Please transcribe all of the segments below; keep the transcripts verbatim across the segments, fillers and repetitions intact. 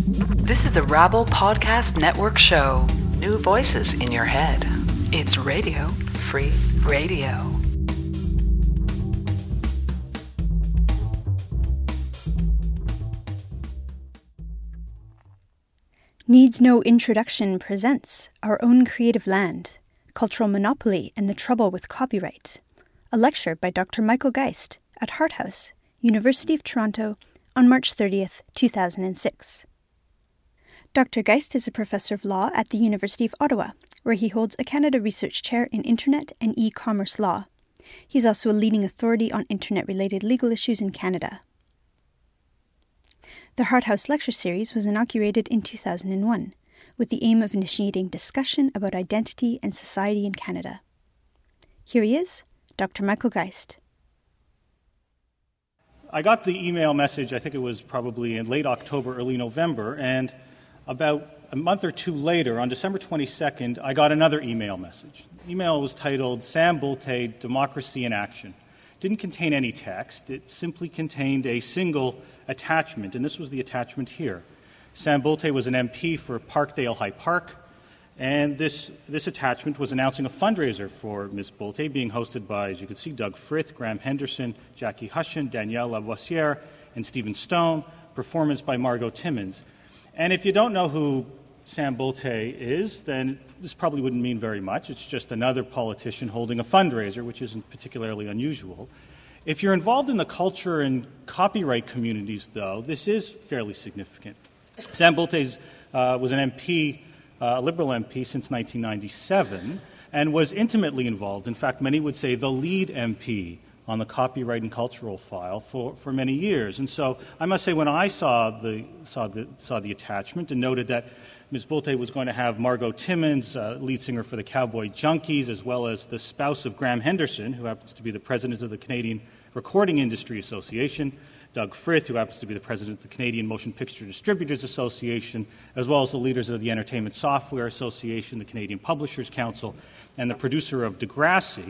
This is a Rabble Podcast Network show. New voices in your head. It's Radio Free Radio. Needs No Introduction presents Our Own Creative Land, Cultural Monopoly and the Trouble with Copyright, a lecture by Doctor Michael Geist at Harthouse, University of Toronto, on March thirtieth, two thousand six. Doctor Geist is a professor of law at the University of Ottawa, where he holds a Canada Research Chair in Internet and E-commerce law. He is also a leading authority on Internet-related legal issues in Canada. The Harthouse Lecture Series was inaugurated in two thousand one, with the aim of initiating discussion about identity and society in Canada. Here he is, Doctor Michael Geist. I got the email message, I think it was probably in late October, early November, and about a month or two later, on December twenty-second, I got another email message. The email was titled Sam Boultay, Democracy in Action. It didn't contain any text. It simply contained a single attachment, and this was the attachment here. Sam Boultay was an M P for Parkdale High Park, and this, this attachment was announcing a fundraiser for Miz Boultay, being hosted by, as you can see, Doug Frith, Graham Henderson, Jackie Hushin, Danielle Lavoisière, and Stephen Stone, performance by Margot Timmins. And if you don't know who Sam Boultay is, then this probably wouldn't mean very much. It's just another politician holding a fundraiser, which isn't particularly unusual. If you're involved in the culture and copyright communities, though, this is fairly significant. Sam Boultay uh, was an M P, uh, a Liberal M P, since nineteen ninety-seven, and was intimately involved. In fact, many would say the lead M P on the copyright and cultural file for, for many years. And so I must say, when I saw the saw the saw the attachment and noted that Miz Boultay was going to have Margot Timmins, uh, lead singer for the Cowboy Junkies, as well as the spouse of Graham Henderson, who happens to be the president of the Canadian Recording Industry Association, Doug Frith, who happens to be the president of the Canadian Motion Picture Distributors Association, as well as the leaders of the Entertainment Software Association, the Canadian Publishers Council, and the producer of Degrassi,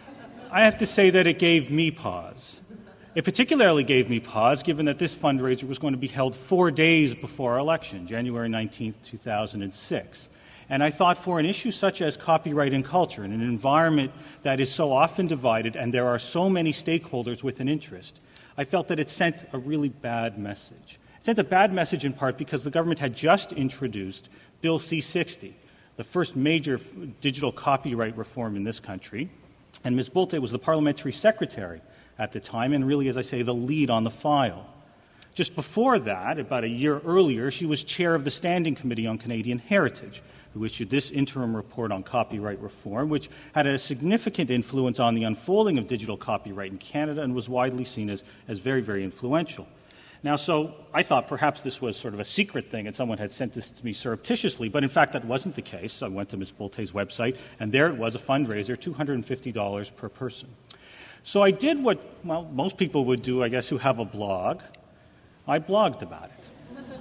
I have to say that it gave me pause. It particularly gave me pause, given that this fundraiser was going to be held four days before our election, January nineteenth, two thousand six. And I thought, for an issue such as copyright and culture, in an environment that is so often divided and there are so many stakeholders with an interest, I felt that it sent a really bad message. It sent a bad message in part because the government had just introduced Bill C sixty, the first major f- digital copyright reform in this country, and Miz Boultay was the parliamentary secretary at the time and really, as I say, the lead on the file. Just before that, about a year earlier, she was chair of the Standing Committee on Canadian Heritage, who issued this interim report on copyright reform, which had a significant influence on the unfolding of digital copyright in Canada and was widely seen as, as very, very influential. Now, so I thought perhaps this was sort of a secret thing and someone had sent this to me surreptitiously, but in fact that wasn't the case. I went to Miz Boultay's website, and there it was, a fundraiser, two hundred fifty dollars per person. So I did what, well, most people would do, I guess, who have a blog. I blogged about it.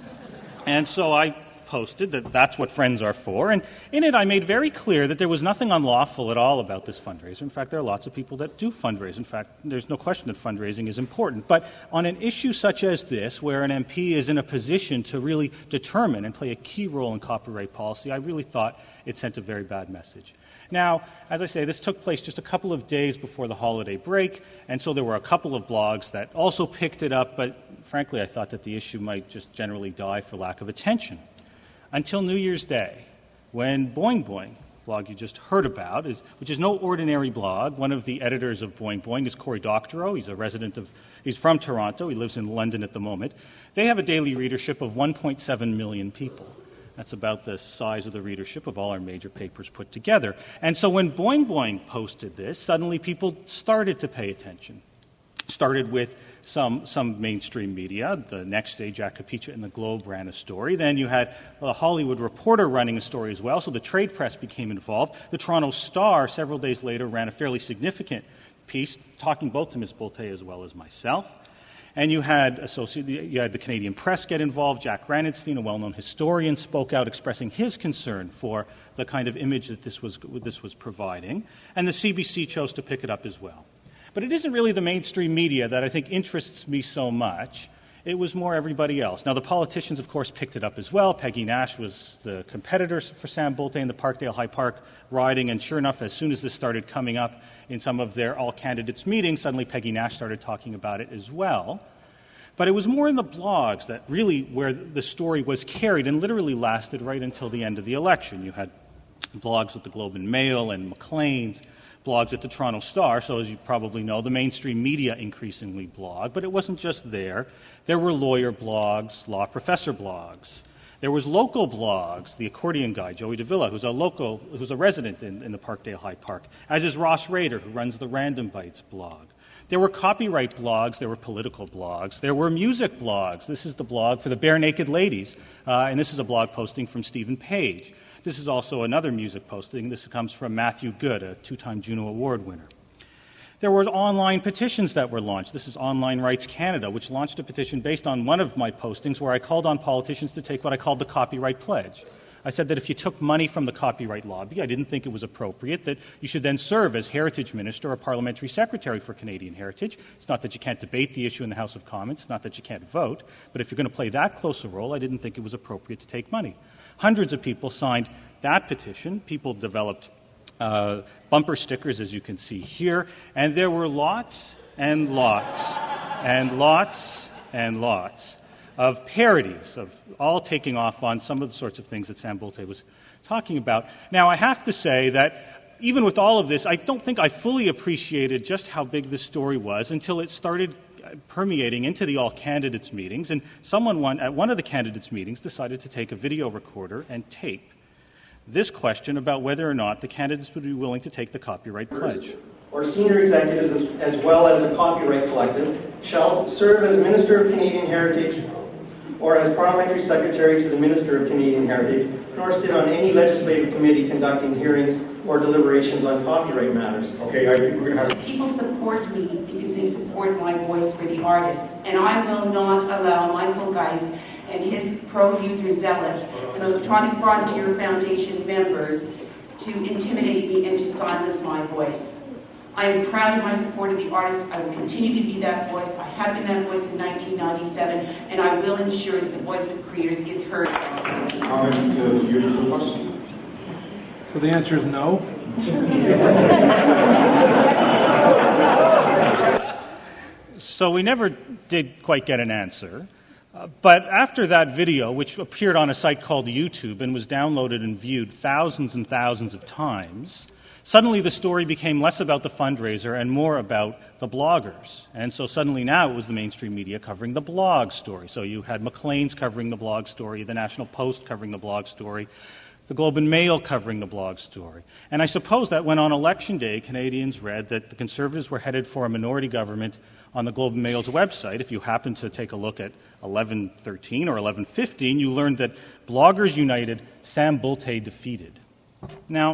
And so I posted that that's what friends are for, and in it I made very clear that there was nothing unlawful at all about this fundraiser. In fact, there are lots of people that do fundraise. In fact, there's no question that fundraising is important. But on an issue such as this, where an M P is in a position to really determine and play a key role in copyright policy, I really thought it sent a very bad message. Now, as I say, this took place just a couple of days before the holiday break, and so there were a couple of blogs that also picked it up, but frankly, I thought that the issue might just generally die for lack of attention. Until New Year's Day, when Boing Boing, blog you just heard about, is, which is no ordinary blog. One of the editors of Boing Boing is Cory Doctorow. He's a resident of, he's from Toronto. He lives in London at the moment. They have a daily readership of one point seven million people. That's about the size of the readership of all our major papers put together. And so when Boing Boing posted this, suddenly people started to pay attention. Started with some some mainstream media. The next day, Jack Capicha and the Globe ran a story. Then you had a Hollywood Reporter running a story as well, so the trade press became involved. The Toronto Star, several days later, ran a fairly significant piece, talking both to Miz Boultay as well as myself. And you had, you had the Canadian Press get involved. Jack Granatstein, a well-known historian, spoke out expressing his concern for the kind of image that this was, this was providing. And the C B C chose to pick it up as well. But it isn't really the mainstream media that I think interests me so much. It was more everybody else. Now, the politicians, of course, picked it up as well. Peggy Nash was the competitor for Sam Bolte in the Parkdale High Park riding, and sure enough, as soon as this started coming up in some of their all-candidates meetings, suddenly Peggy Nash started talking about it as well. But it was more in the blogs that really where the story was carried and literally lasted right until the end of the election. You had blogs with the Globe and Mail and Maclean's, blogs at the Toronto Star, so as you probably know, the mainstream media increasingly blog, but it wasn't just there. There were lawyer blogs, law professor blogs. There was local blogs, the accordion guy, Joey Davila, who's a local, who's a resident in, in the Parkdale High Park, as is Ross Rader, who runs the Random Bytes blog. There were copyright blogs, there were political blogs, there were music blogs. This is the blog for the Bare Naked Ladies, uh, and this is a blog posting from Stephen Page. This is also another music posting. This comes from Matthew Good, a two-time Juno Award winner. There were online petitions that were launched. This is Online Rights Canada, which launched a petition based on one of my postings where I called on politicians to take what I called the copyright pledge. I said that if you took money from the copyright lobby, I didn't think it was appropriate, that you should then serve as Heritage Minister or Parliamentary Secretary for Canadian Heritage. It's not that you can't debate the issue in the House of Commons. It's not that you can't vote. But if you're going to play that close a role, I didn't think it was appropriate to take money. Hundreds of people signed that petition. People developed uh, bumper stickers, as you can see here. And there were lots and lots and lots and lots of parodies, of all taking off on some of the sorts of things that Sam Bolte was talking about. Now, I have to say that even with all of this, I don't think I fully appreciated just how big this story was until it started permeating into the all-candidates meetings, and someone one, at one of the candidates' meetings decided to take a video recorder and tape this question about whether or not the candidates would be willing to take the copyright pledge. Or senior executives, as well as the copyright collective, shall serve as Minister of Canadian Heritage or as Parliamentary Secretary to the Minister of Canadian Heritage, nor sit on any legislative committee conducting hearings or deliberations on copyright matters. Okay, I think we're going to have... People support me because they support my voice for the artist, and I will not allow Michael Geist and his pro-user zealot and Electronic Frontier Foundation members to intimidate me and to silence my voice. I am proud of my support of the artist. I will continue to be that voice. I have been that voice in nineteen ninety-seven, and I will ensure that the voice of creators is heard. Comment to the user question? So the answer is no. So we never did quite get an answer. Uh, but after that video, which appeared on a site called YouTube and was downloaded and viewed thousands and thousands of times, suddenly the story became less about the fundraiser and more about the bloggers. And so suddenly now it was the mainstream media covering the blog story. So you had Maclean's covering the blog story, the National Post covering the blog story, the Globe and Mail covering the blog story. And I suppose that when on Election Day Canadians read that the Conservatives were headed for a minority government on the Globe and Mail's website, if you happen to take a look at eleven thirteen or eleven fifteen, you learned that Bloggers United, Sam Bolte defeated. Now,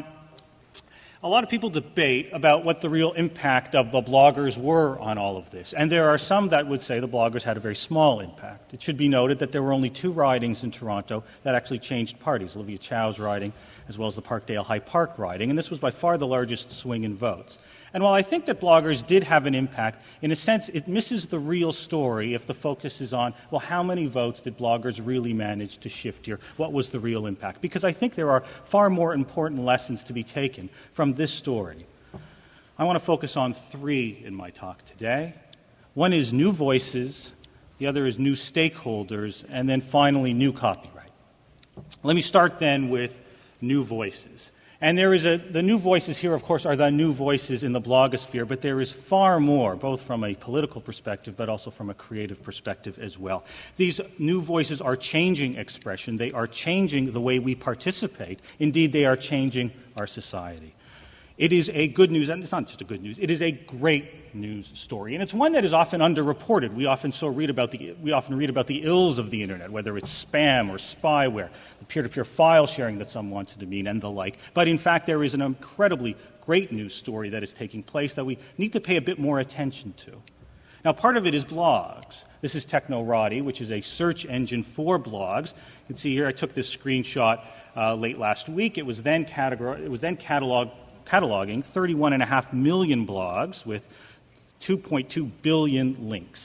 a lot of people debate about what the real impact of the bloggers were on all of this. And there are some that would say the bloggers had a very small impact. It should be noted that there were only two ridings in Toronto that actually changed parties, Olivia Chow's riding as well as the Parkdale High Park riding, and this was by far the largest swing in votes. And while I think that bloggers did have an impact, in a sense it misses the real story if the focus is on, well, how many votes did bloggers really manage to shift here? What was the real impact? Because I think there are far more important lessons to be taken from this story. I want to focus on three in my talk today. One is new voices, the other is new stakeholders, and then finally new copyright. Let me start then with new voices. And there is a, the new voices here, of course, are the new voices in the blogosphere, but there is far more, both from a political perspective, but also from a creative perspective as well. These new voices are changing expression. They are changing the way we participate. Indeed, they are changing our society. It is a good news, and it's not just a good news, it is a great news story. And it's one that is often underreported. We often so read about the we often read about the ills of the internet, whether it's spam or spyware, the peer-to-peer file sharing that some wants to mean, and the like. But in fact, there is an incredibly great news story that is taking place that we need to pay a bit more attention to. Now, part of it is blogs. This is Technorati, which is a search engine for blogs. You can see here I took this screenshot uh, late last week. It was then categor- it was then cataloged cataloging thirty-one point five million blogs with two point two billion links.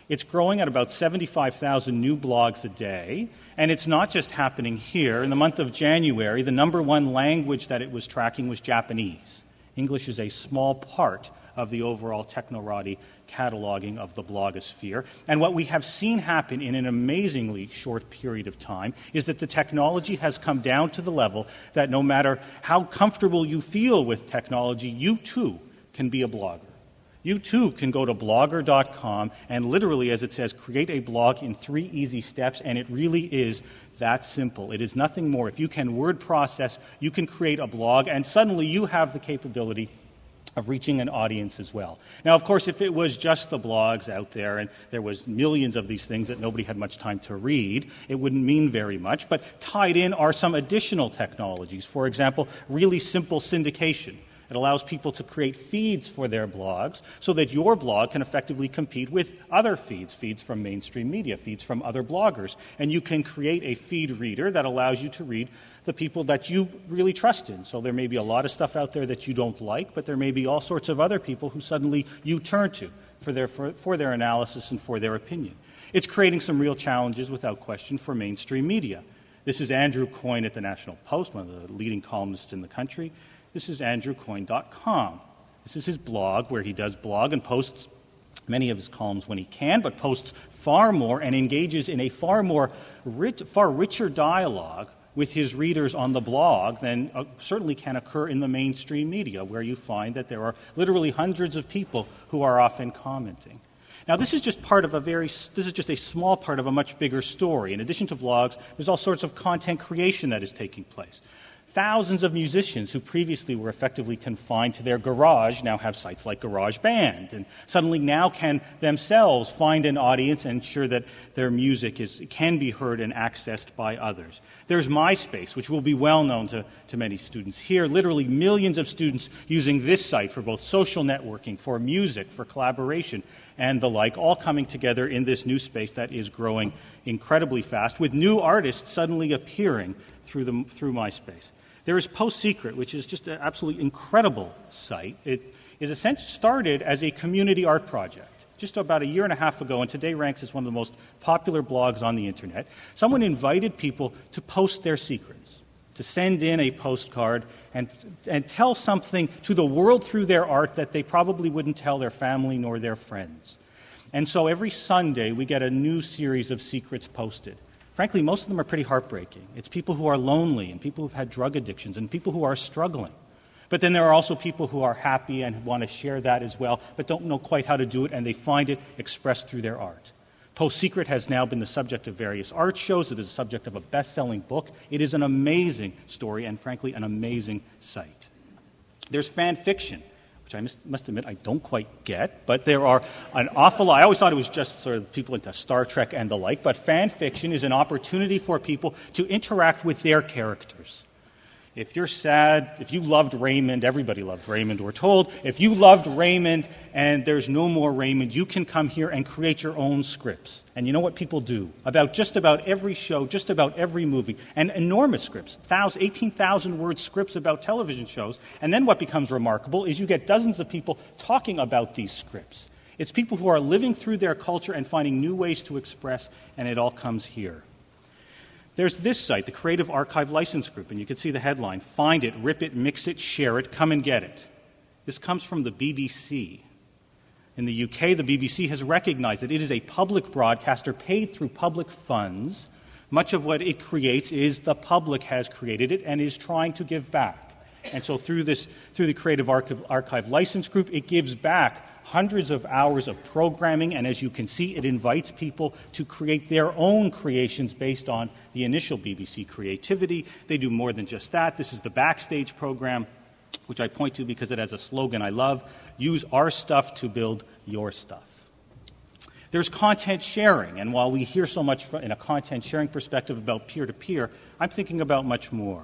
It's growing at about seventy-five thousand new blogs a day, and it's not just happening here. In the month of January, the number one language that it was tracking was Japanese. English is a small part of the overall Technorati cataloging of the blogosphere. And what we have seen happen in an amazingly short period of time is that the technology has come down to the level that no matter how comfortable you feel with technology, you too can be a blogger. You too can go to blogger dot com and literally, as it says, create a blog in three easy steps, and it really is that simple. It is nothing more. If you can word process, you can create a blog, and suddenly you have the capability of reaching an audience as well. Now, of course, if it was just the blogs out there and there was millions of these things that nobody had much time to read, it wouldn't mean very much. But tied in are some additional technologies. For example, really simple syndication. It allows people to create feeds for their blogs so that your blog can effectively compete with other feeds, feeds from mainstream media, feeds from other bloggers. And you can create a feed reader that allows you to read the people that you really trust in. So there may be a lot of stuff out there that you don't like, but there may be all sorts of other people who suddenly you turn to for their, for, for their analysis and for their opinion. It's creating some real challenges, without question, for mainstream media. This is Andrew Coyne at the National Post, one of the leading columnists in the country. This is andrew coyne dot com. This is his blog, where he does blog and posts many of his columns when he can, but posts far more and engages in a far more rich, far richer dialogue with his readers on the blog than uh, certainly can occur in the mainstream media, where you find that there are literally hundreds of people who are often commenting. Now, this is just part of a very, this is just a small part of a much bigger story. In addition to blogs, there's all sorts of content creation that is taking place. Thousands of musicians who previously were effectively confined to their garage now have sites like GarageBand, and suddenly now can themselves find an audience and ensure that their music is, can be heard and accessed by others. There's MySpace, which will be well known to, to many students here. Literally millions of students using this site for both social networking, for music, for collaboration, and the like, all coming together in this new space that is growing incredibly fast, with new artists suddenly appearing through, the, through MySpace. There is Post Secret, which is just an absolutely incredible site. It is essentially started as a community art project just about a year and a half ago, and today ranks as one of the most popular blogs on the internet. Someone invited people to post their secrets, to send in a postcard and, and tell something to the world through their art that they probably wouldn't tell their family nor their friends. And so every Sunday we get a new series of secrets posted. Frankly, most of them are pretty heartbreaking. It's people who are lonely and people who've had drug addictions and people who are struggling. But then there are also people who are happy and want to share that as well, but don't know quite how to do it, and they find it expressed through their art. Post Secret has now been the subject of various art shows. It is the subject of a best-selling book. It is an amazing story and, frankly, an amazing site. There's fan fiction, which I must, must admit I don't quite get, but there are an awful lot. I always thought it was just sort of people into Star Trek and the like, but fan fiction is an opportunity for people to interact with their characters. If you're sad, if you loved Raymond, everybody loved Raymond, we're told. If you loved Raymond and there's no more Raymond, you can come here and create your own scripts. And you know what people do? About just about every show, just about every movie, and enormous scripts, eighteen thousand word scripts about television shows. And then what becomes remarkable is you get dozens of people talking about these scripts. It's people who are living through their culture and finding new ways to express, and it all comes here. There's this site, the Creative Archive License Group, and you can see the headline, Find It, Rip It, Mix It, Share It, Come and Get It. This comes from the B B C. In the U K, the B B C has recognized that it is a public broadcaster paid through public funds. Much of what it creates is the public has created it and is trying to give back. And so through this, through the Creative Archive, Archive License Group, it gives back hundreds of hours of programming, and as you can see, it invites people to create their own creations based on the initial B B C creativity. They do more than just that. This is the Backstage program, which I point to because it has a slogan I love, use our stuff to build your stuff. There's content sharing, and while we hear so much in a content sharing perspective about peer-to-peer, I'm thinking about much more.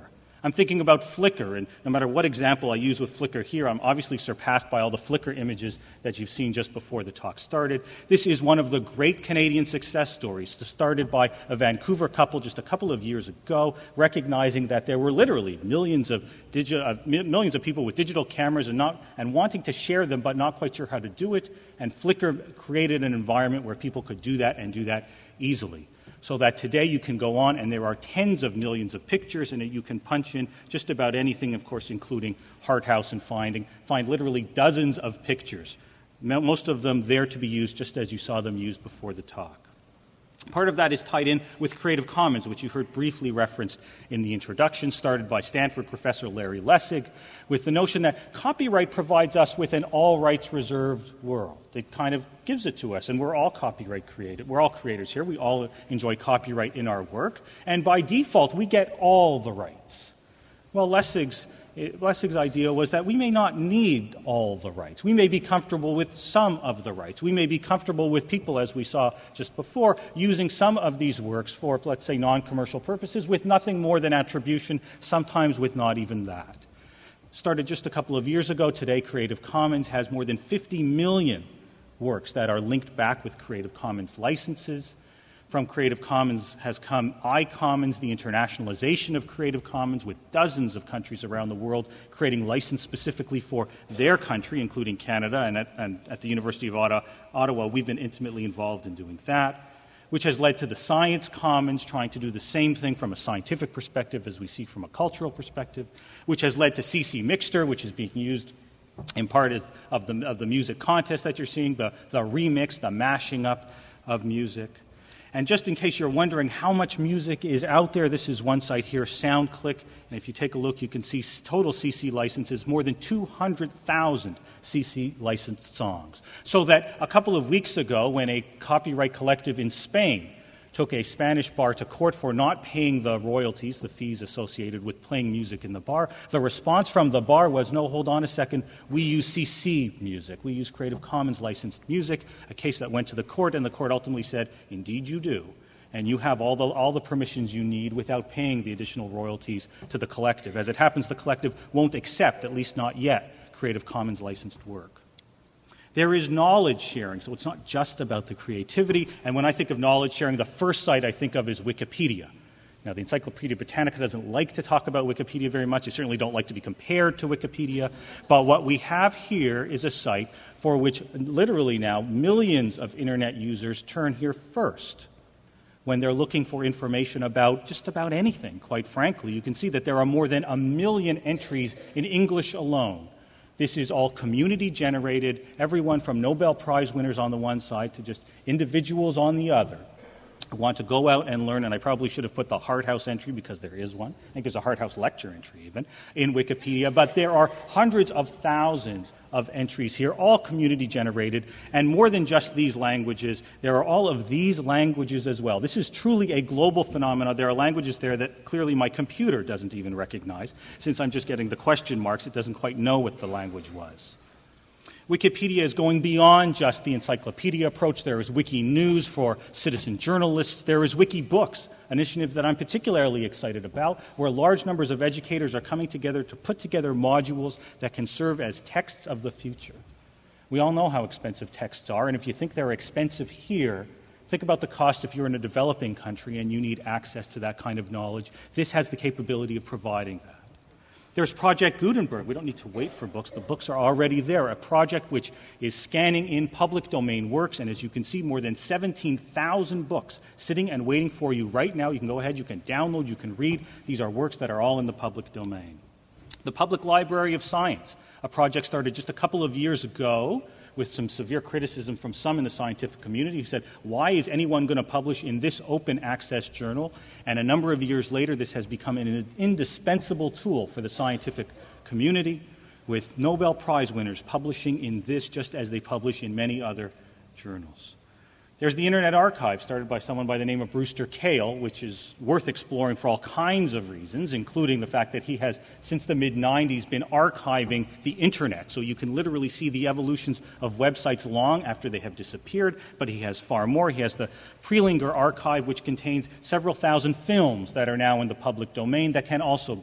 I'm thinking about Flickr, and no matter what example I use with Flickr here, I'm obviously surpassed by all the Flickr images that you've seen just before the talk started. This is one of the great Canadian success stories, started by a Vancouver couple just a couple of years ago, recognizing that there were literally millions of digi- uh, millions of people with digital cameras and, not, and wanting to share them but not quite sure how to do it, and Flickr created an environment where people could do that and do that easily. So that today you can go on and there are tens of millions of pictures and you can punch in just about anything, of course, including Harthouse and finding, find literally dozens of pictures, most of them there to be used just as you saw them used before the talk. Part of that is tied in with Creative Commons, which you heard briefly referenced in the introduction, started by Stanford professor Larry Lessig, with the notion that copyright provides us with an all-rights reserved world. It kind of gives it to us, and we're all copyright created. We're all creators here. We all enjoy copyright in our work, and by default, we get all the rights. Well, Lessig's Lessig's idea was that we may not need all the rights. We may be comfortable with some of the rights. We may be comfortable with people, as we saw just before, using some of these works for, let's say, non-commercial purposes with nothing more than attribution, sometimes with not even that. Started just a couple of years ago. Today, Creative Commons has more than fifty million works that are linked back with Creative Commons licenses. From Creative Commons has come iCommons, the internationalization of Creative Commons, with dozens of countries around the world creating license specifically for their country, including Canada, and at, and at the University of Ottawa, we've been intimately involved in doing that, which has led to the Science Commons trying to do the same thing from a scientific perspective as we see from a cultural perspective, which has led to C C Mixter, which is being used in part of, of, the, of the music contest that you're seeing, the, the remix, the mashing up of music. And just in case you're wondering how much music is out there, this is one site here, SoundClick. And if you take a look, you can see total C C licenses, more than two hundred thousand C C licensed songs. So that a couple of weeks ago, when a copyright collective in Spain took a Spanish bar to court for not paying the royalties, the fees associated with playing music in the bar, the response from the bar was, no, hold on a second, we use C C music. We use Creative Commons licensed music, a case that went to the court, and the court ultimately said, indeed you do. And you have all the, all the permissions you need without paying the additional royalties to the collective. As it happens, the collective won't accept, at least not yet, Creative Commons licensed work. There is knowledge sharing, so it's not just about the creativity. And when I think of knowledge sharing, the first site I think of is Wikipedia. Now, the Encyclopedia Britannica doesn't like to talk about Wikipedia very much. They certainly don't like to be compared to Wikipedia. But what we have here is a site for which literally now millions of Internet users turn here first when they're looking for information about just about anything, quite frankly. You can see that there are more than a million entries in English alone. This is all community-generated, everyone from Nobel Prize winners on the one side to just individuals on the other who want to go out and learn, and I probably should have put the Harthouse entry because there is one. I think there's a Harthouse lecture entry even in Wikipedia, but there are hundreds of thousands of entries here, all community-generated, and more than just these languages, there are all of these languages as well. This is truly a global phenomenon. There are languages there that clearly my computer doesn't even recognize. Since I'm just getting the question marks, it doesn't quite know what the language was. Wikipedia is going beyond just the encyclopedia approach. There is Wiki News for citizen journalists. There is Wiki Books, an initiative that I'm particularly excited about, where large numbers of educators are coming together to put together modules that can serve as texts of the future. We all know how expensive texts are, and if you think they're expensive here, think about the cost if you're in a developing country and you need access to that kind of knowledge. This has the capability of providing that. There's Project Gutenberg. We don't need to wait for books. The books are already there, a project which is scanning in public domain works, and as you can see, more than seventeen thousand books sitting and waiting for you right now. You can go ahead, you can download, you can read. These are works that are all in the public domain. The Public Library of Science, a project started just a couple of years ago with some severe criticism from some in the scientific community who said, why is anyone going to publish in this open access journal? And a number of years later, this has become an indispensable tool for the scientific community, with Nobel Prize winners publishing in this just as they publish in many other journals. There's the Internet Archive, started by someone by the name of Brewster Kahle, which is worth exploring for all kinds of reasons, including the fact that he has, since the mid nineties, been archiving the Internet. So you can literally see the evolutions of websites long after they have disappeared, but he has far more. He has the Prelinger Archive, which contains several thousand films that are now in the public domain that can also be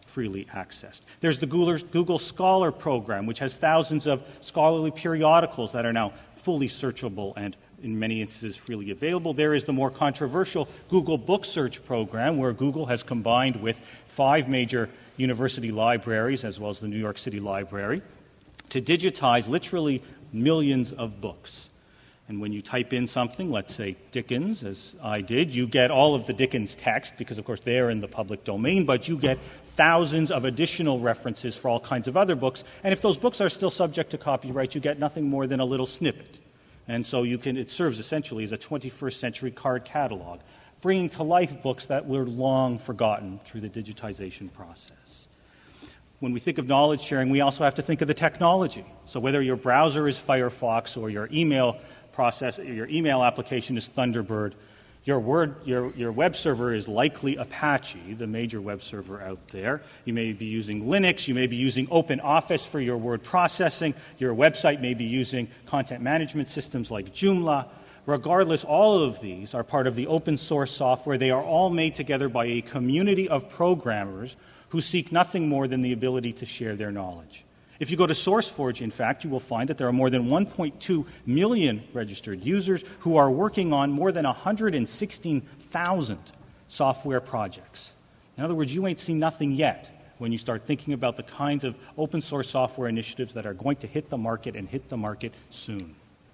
freely accessed. There's the Google, Google Scholar program, which has thousands of scholarly periodicals that are now fully searchable and in many instances freely available. There is the more controversial Google Book Search program, where Google has combined with five major university libraries, as well as the New York City Library, to digitize literally millions of books. And when you type in something, let's say Dickens, as I did, you get all of the Dickens text, because, of course, they're in the public domain, but you get thousands of additional references for all kinds of other books. And if those books are still subject to copyright, you get nothing more than a little snippet. And so you can, it serves essentially as a twenty-first century card catalog, bringing to life books that were long forgotten through the digitization process. When we think of knowledge sharing, we also have to think of the technology. So whether your browser is Firefox or your email process, your email application is Thunderbird, your word, your, your web server is likely Apache, the major web server out there. You may be using Linux, you may be using OpenOffice for your word processing, your website may be using content management systems like Joomla. Regardless, all of these are part of the open source software. They are all made together by a community of programmers who seek nothing more than the ability to share their knowledge. If you go to SourceForge, in fact, you will find that there are more than one point two million registered users who are working on more than one hundred sixteen thousand software projects. In other words, you ain't seen nothing yet when you start thinking about the kinds of open source software initiatives that are going to hit the market and hit the market soon.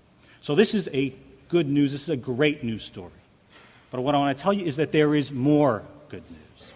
So this is a good news. This is a great news story. But what I want to tell you is that there is more good news.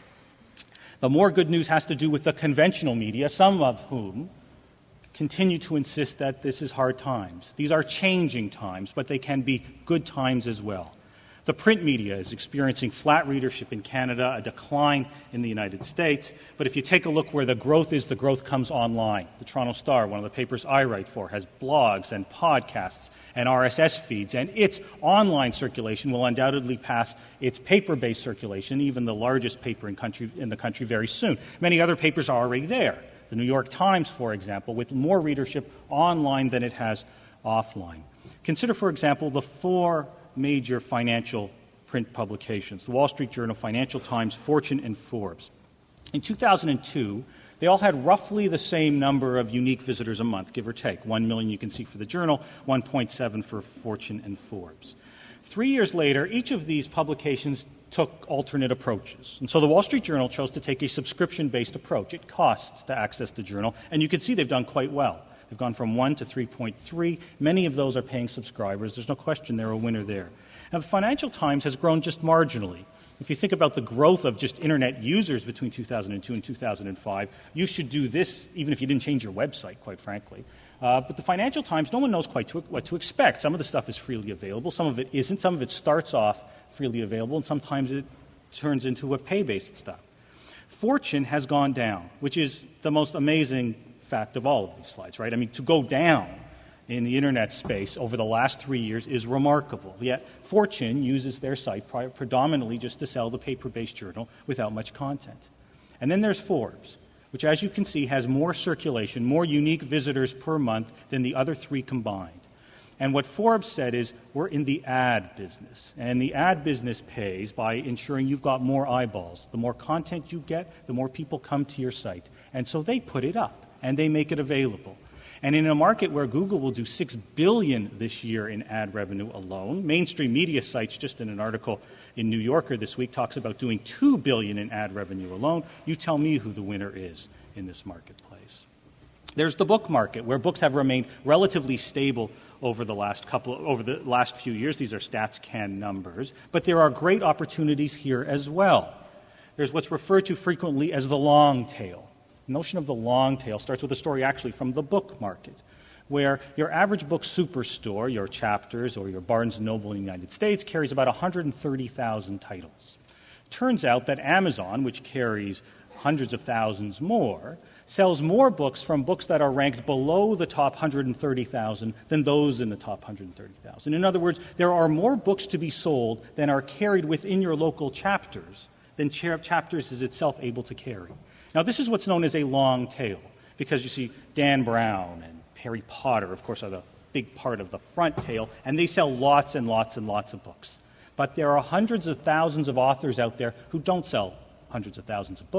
The more good news has to do with the conventional media, some of whom continue to insist that this is hard times. These are changing times, but they can be good times as well. The print media is experiencing flat readership in Canada, a decline in the United States. But if you take a look where the growth is, the growth comes online. The Toronto Star, one of the papers I write for, has blogs and podcasts and R S S feeds, and its online circulation will undoubtedly pass its paper-based circulation, even the largest paper in, country, in the country, very soon. Many other papers are already there. The New York Times, for example, with more readership online than it has offline. Consider, for example, the four major financial print publications: the Wall Street Journal, Financial Times, Fortune, and Forbes. In two thousand two, they all had roughly the same number of unique visitors a month, give or take. One million you can see for the Journal, one point seven for Fortune and Forbes. Three years later, each of these publications took alternate approaches. And so the Wall Street Journal chose to take a subscription-based approach. It costs to access the Journal, and you can see they've done quite well. They've gone from one to three point three. Many of those are paying subscribers. There's no question they're a winner there. Now, the Financial Times has grown just marginally. If you think about the growth of just Internet users between two thousand two and two thousand five, you should do this even if you didn't change your website, quite frankly. Uh, but the Financial Times, no one knows quite to, what to expect. Some of the stuff is freely available. Some of it isn't. Some of it starts off freely available, and sometimes it turns into a pay-based stuff. Fortune has gone down, which is the most amazing fact of all of these slides, right? I mean, to go down in the Internet space over the last three years is remarkable. Yet Fortune uses their site pri- predominantly just to sell the paper-based journal without much content. And then there's Forbes, which, as you can see, has more circulation, more unique visitors per month than the other three combined. And what Forbes said is, we're in the ad business. And the ad business pays by ensuring you've got more eyeballs. The more content you get, the more people come to your site. And so they put it up, and they make it available. And in a market where Google will do six billion dollars this year in ad revenue alone, mainstream media sites, just in an article in New Yorker this week, talks about doing two billion dollars in ad revenue alone. You tell me who the winner is in this marketplace. There's the book market, where books have remained relatively stable over the last couple, over the last few years. These are StatsCan numbers, but there are great opportunities here as well. There's what's referred to frequently as the long tail. The notion of the long tail starts with a story actually from the book market, where your average book superstore, your Chapters or your Barnes and Noble in the United States, carries about one hundred thirty thousand titles. Turns out that Amazon, which carries hundreds of thousands more, sells more books from books that are ranked below the top one hundred thirty thousand than those in the top one hundred thirty thousand. In other words, there are more books to be sold than are carried within your local Chapters than Chapters is itself able to carry. Now, this is what's known as a long tail, because you see Dan Brown and Harry Potter, of course, are the big part of the front tail, and they sell lots and lots and lots of books. But there are hundreds of thousands of authors out there who don't sell hundreds of thousands of books.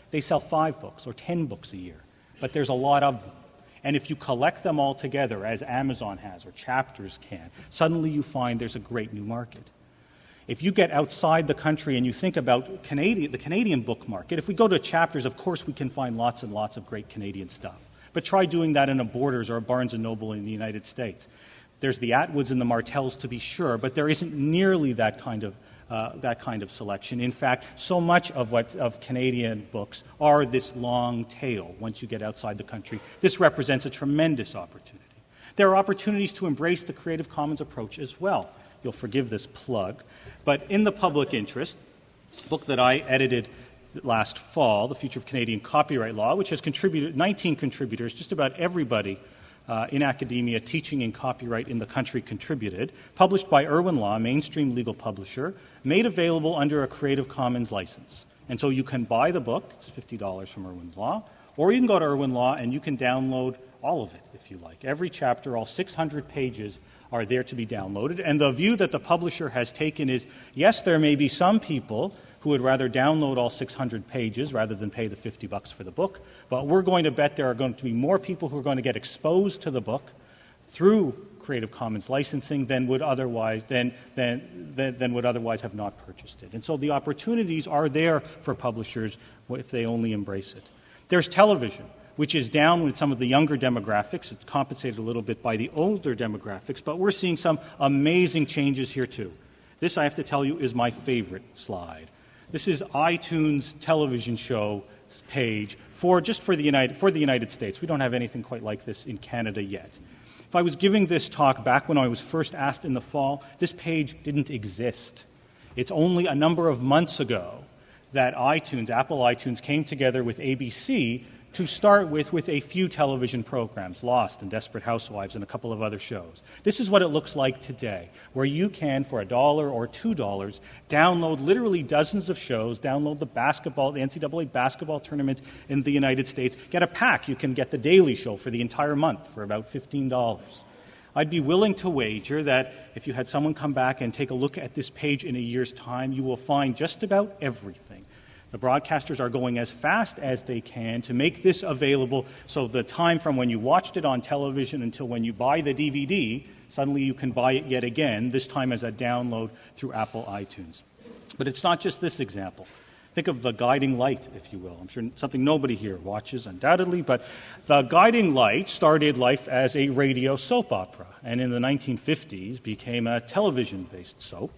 They sell five books or ten books a year, but there's a lot of them. And if you collect them all together, as Amazon has or Chapters can, suddenly you find there's a great new market. If you get outside the country and you think about Canadian, the Canadian book market, if we go to Chapters, of course we can find lots and lots of great Canadian stuff. But try doing that in a Borders or a Barnes and Noble in the United States. There's the Atwoods and the Martells, to be sure, but there isn't nearly that kind of uh, that kind of selection. In fact, so much of what of Canadian books are this long tail. Once you get outside the country, this represents a tremendous opportunity. There are opportunities to embrace the Creative Commons approach as well. You'll forgive this plug, but in the public interest, a book that I edited last fall, The Future of Canadian Copyright Law, which has contributed nineteen contributors, just about everybody uh, in academia teaching in copyright in the country contributed, published by Irwin Law, a mainstream legal publisher, made available under a Creative Commons license. And so you can buy the book, it's fifty dollars from Irwin Law, or you can go to Irwin Law and you can download all of it if you like. Every chapter, all six hundred pages, are there to be downloaded. And the view that the publisher has taken is, yes, there may be some people who would rather download all six hundred pages rather than pay the fifty bucks for the book, but we're going to bet there are going to be more people who are going to get exposed to the book through Creative Commons licensing than would otherwise than, than, than, than would otherwise have not purchased it. And so the opportunities are there for publishers if they only embrace it. There's television, which is down with some of the younger demographics. It's compensated a little bit by the older demographics, but we're seeing some amazing changes here too. This, I have to tell you, is my favorite slide. This is iTunes television show page for just for the United for the United States. We don't have anything quite like this in Canada yet. If I was giving this talk back when I was first asked in the fall, this page didn't exist. It's only a number of months ago that iTunes, Apple iTunes, came together with A B C to start with with a few television programs, Lost and Desperate Housewives and a couple of other shows. This is what it looks like today, where you can, for a dollar or two dollars, download literally dozens of shows, download the basketball, the N C double A basketball tournament in the United States, get a pack. You can get The Daily Show for the entire month for about fifteen dollars. I'd be willing to wager that if you had someone come back and take a look at this page in a year's time, you will find just about everything. The broadcasters are going as fast as they can to make this available, so the time from when you watched it on television until when you buy the D V D, suddenly you can buy it yet again, this time as a download through Apple iTunes. But it's not just this example. Think of The Guiding Light, if you will. I'm sure something nobody here watches, undoubtedly, but The Guiding Light started life as a radio soap opera, and in the nineteen fifties became a television-based soap.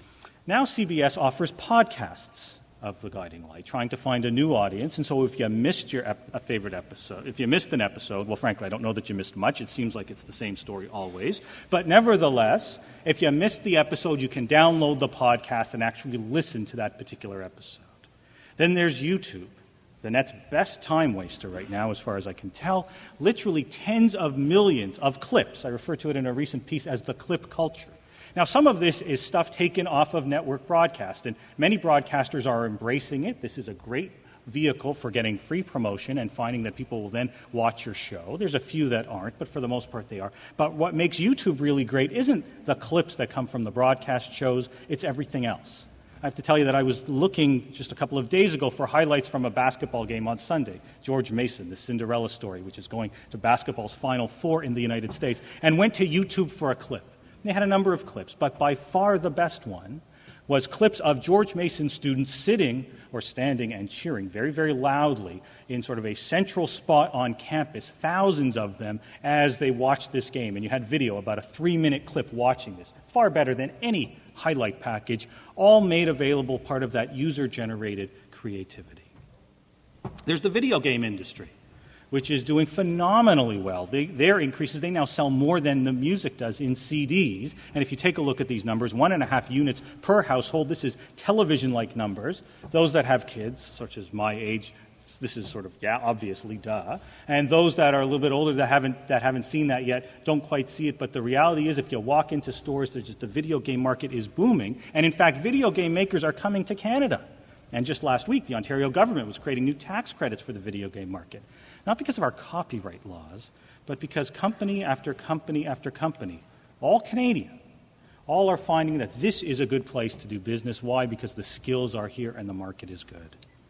Now C B S offers podcasts of The Guiding Light, trying to find a new audience. And so if you missed your ep- a favorite episode, if you missed an episode, well, frankly, I don't know that you missed much. It seems like it's the same story always. But nevertheless, if you missed the episode, you can download the podcast and actually listen to that particular episode. Then there's YouTube, the net's best time waster right now, as far as I can tell. Literally tens of millions of clips. I refer to it in a recent piece as the clip culture. Now, some of this is stuff taken off of network broadcast, and many broadcasters are embracing it. This is a great vehicle for getting free promotion and finding that people will then watch your show. There's a few that aren't, but for the most part they are. But what makes YouTube really great isn't the clips that come from the broadcast shows, it's everything else. I have to tell you that I was looking just a couple of days ago for highlights from a basketball game on Sunday, George Mason, the Cinderella story, which is going to basketball's Final Four in the United States, and went to YouTube for a clip. They had a number of clips, but by far the best one was clips of George Mason students sitting or standing and cheering very, very loudly in sort of a central spot on campus, thousands of them, as they watched this game. And you had video, about a three-minute clip watching this, far better than any highlight package, all made available part of that user-generated creativity. There's the video game industry, which is doing phenomenally well. They, their increases, they now sell more than the music does in C Ds. And if you take a look at these numbers, one and a half units per household, this is television-like numbers. Those that have kids, such as my age, this is sort of, yeah, obviously, duh. And those that are a little bit older that haven't that haven't seen that yet don't quite see it. But the reality is, if you walk into stores, there's just the video game market is booming. And in fact, video game makers are coming to Canada. And just last week, the Ontario government was creating new tax credits for the video game market. Not because of our copyright laws, but because company after company after company, all Canadian, all are finding that this is a good place to do business. Why? Because the skills are here and the market is good.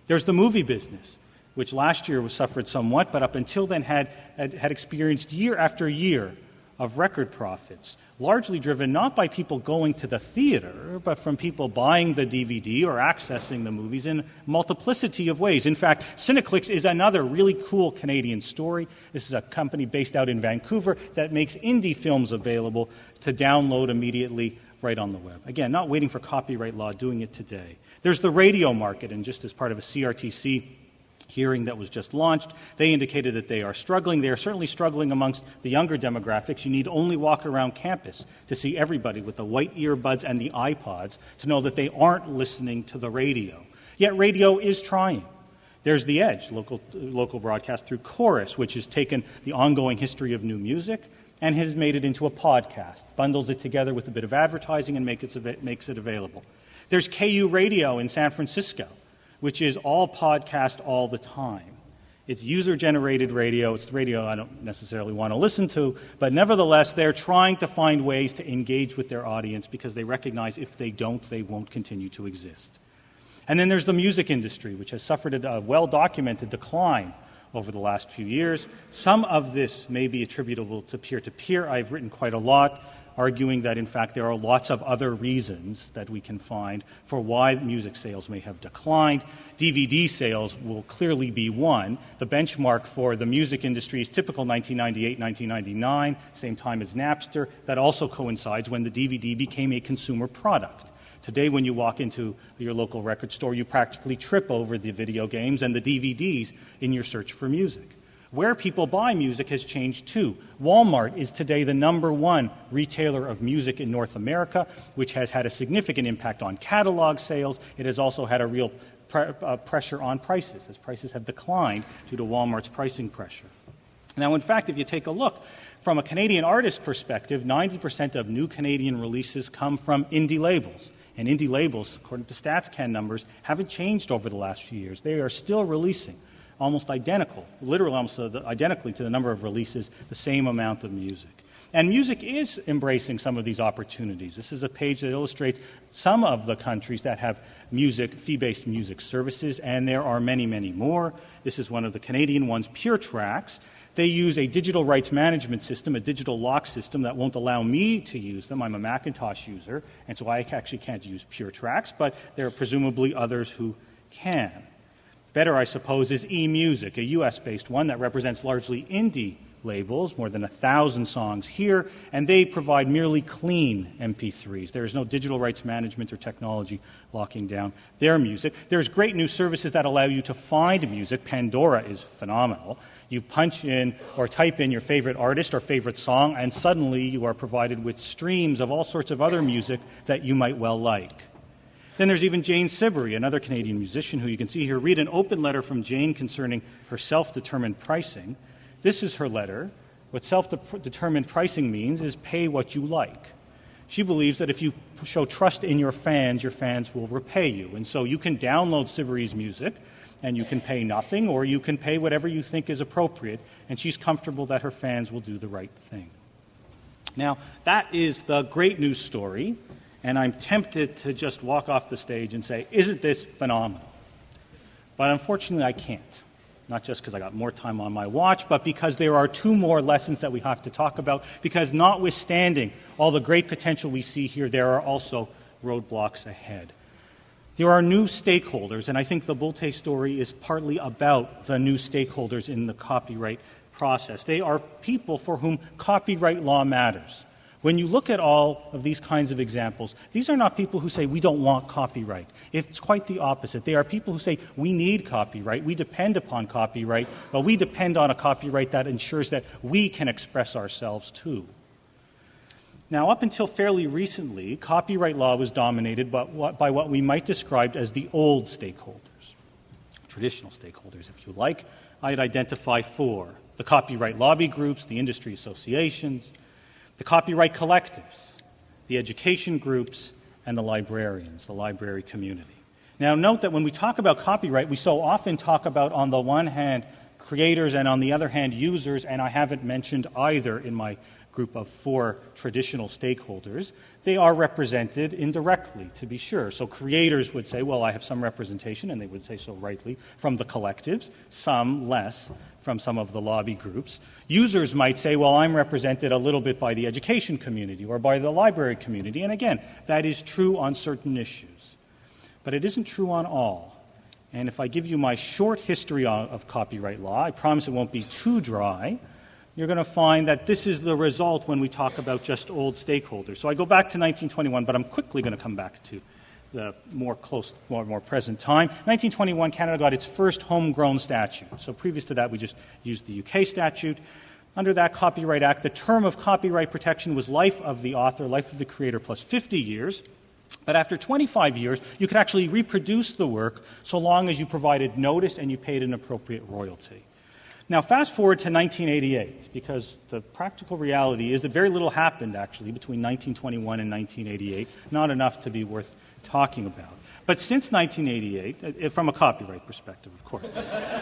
There's the movie business, which last year was suffered somewhat, but up until then had, had, had experienced year after year of record profits, largely driven not by people going to the theater, but from people buying the D V D or accessing the movies in multiplicity of ways. In fact, Cineclix is another really cool Canadian story. This is a company based out in Vancouver that makes indie films available to download immediately right on the web. Again, not waiting for copyright law, doing it today. There's the radio market, and just as part of a C R T C hearing that was just launched, they indicated that they are struggling. They are certainly struggling amongst the younger demographics. You need only walk around campus to see everybody with the white earbuds and the iPods to know that they aren't listening to the radio. Yet radio is trying. There's The Edge, local, local broadcast through Chorus, which has taken the ongoing history of new music and has made it into a podcast, bundles it together with a bit of advertising and make it, makes it available. There's K U Radio in San Francisco, which is all podcast all the time. It's user-generated radio. It's radio I don't necessarily want to listen to, but nevertheless, they're trying to find ways to engage with their audience because they recognize if they don't, they won't continue to exist. And then there's the music industry, which has suffered a well-documented decline over the last few years. Some of this may be attributable to peer-to-peer. I've written quite a lot arguing that, in fact, there are lots of other reasons that we can find for why music sales may have declined. D V D sales will clearly be one. The benchmark for the music industry is typical nineteen ninety-eight, nineteen ninety-nine, same time as Napster. That also coincides when the D V D became a consumer product. Today, when you walk into your local record store, you practically trip over the video games and the D V Ds in your search for music. Where people buy music has changed too. Walmart is today the number one retailer of music in North America, which has had a significant impact on catalog sales. It has also had a real pre- uh, pressure on prices, as prices have declined due to Walmart's pricing pressure. Now, in fact, if you take a look, from a Canadian artist perspective, ninety percent of new Canadian releases come from indie labels. And indie labels, according to StatsCan numbers, haven't changed over the last few years. They are still releasing almost identical, literally almost identically to the number of releases, the same amount of music. And music is embracing some of these opportunities. This is a page that illustrates some of the countries that have music, fee-based music services, and there are many, many more. This is one of the Canadian ones, Pure Tracks. They use a digital rights management system, a digital lock system that won't allow me to use them. I'm a Macintosh user, and so I actually can't use Pure Tracks, but there are presumably others who can. Better, I suppose, is eMusic, a U S-based one that represents largely indie labels, more than a thousand songs here, and they provide merely clean M P threes. There is no digital rights management or technology locking down their music. There's great new services that allow you to find music. Pandora is phenomenal. You punch in or type in your favorite artist or favorite song, and suddenly you are provided with streams of all sorts of other music that you might well like. Then there's even Jane Siberry, another Canadian musician who you can see here. Read an open letter from Jane concerning her self-determined pricing. This is her letter. What self-determined pricing means is pay what you like. She believes that if you show trust in your fans, your fans will repay you. And so you can download Siberry's music, and you can pay nothing, or you can pay whatever you think is appropriate, and she's comfortable that her fans will do the right thing. Now, that is the great news story. And I'm tempted to just walk off the stage and say, isn't this phenomenal? But unfortunately, I can't. Not just because I got more time on my watch, but because there are two more lessons that we have to talk about, because notwithstanding all the great potential we see here, there are also roadblocks ahead. There are new stakeholders, and I think the Bulte story is partly about the new stakeholders in the copyright process. They are people for whom copyright law matters. When you look at all of these kinds of examples, these are not people who say, we don't want copyright. It's quite the opposite. They are people who say, we need copyright, we depend upon copyright, but we depend on a copyright that ensures that we can express ourselves too. Now, up until fairly recently, copyright law was dominated by what, by what we might describe as the old stakeholders, traditional stakeholders, if you like. I'd identify four: the copyright lobby groups, the industry associations, the copyright collectives, the education groups, and the librarians, the library community. Now, note that when we talk about copyright, we so often talk about, on the one hand, creators and on the other hand, users, and I haven't mentioned either in my group of four traditional stakeholders, they are represented indirectly, to be sure. So creators would say, well, I have some representation, and they would say so rightly, from the collectives, some less from some of the lobby groups. Users might say, well, I'm represented a little bit by the education community or by the library community. And again, that is true on certain issues. But it isn't true on all. And if I give you my short history of copyright law, I promise it won't be too dry, you're going to find that this is the result when we talk about just old stakeholders. So I go back to nineteen twenty-one, but I'm quickly going to come back to the more close, more, more present time. nineteen twenty-one, Canada got its first homegrown statute. So previous to that, we just used the U K statute. Under that Copyright Act, the term of copyright protection was life of the author, life of the creator, plus fifty years. But after twenty-five years, you could actually reproduce the work so long as you provided notice and you paid an appropriate royalty. Now, fast forward to nineteen eighty-eight, because the practical reality is that very little happened, actually, between nineteen twenty-one and nineteen eighty-eight, not enough to be worth talking about. But since nineteen eighty-eight, from a copyright perspective, of course.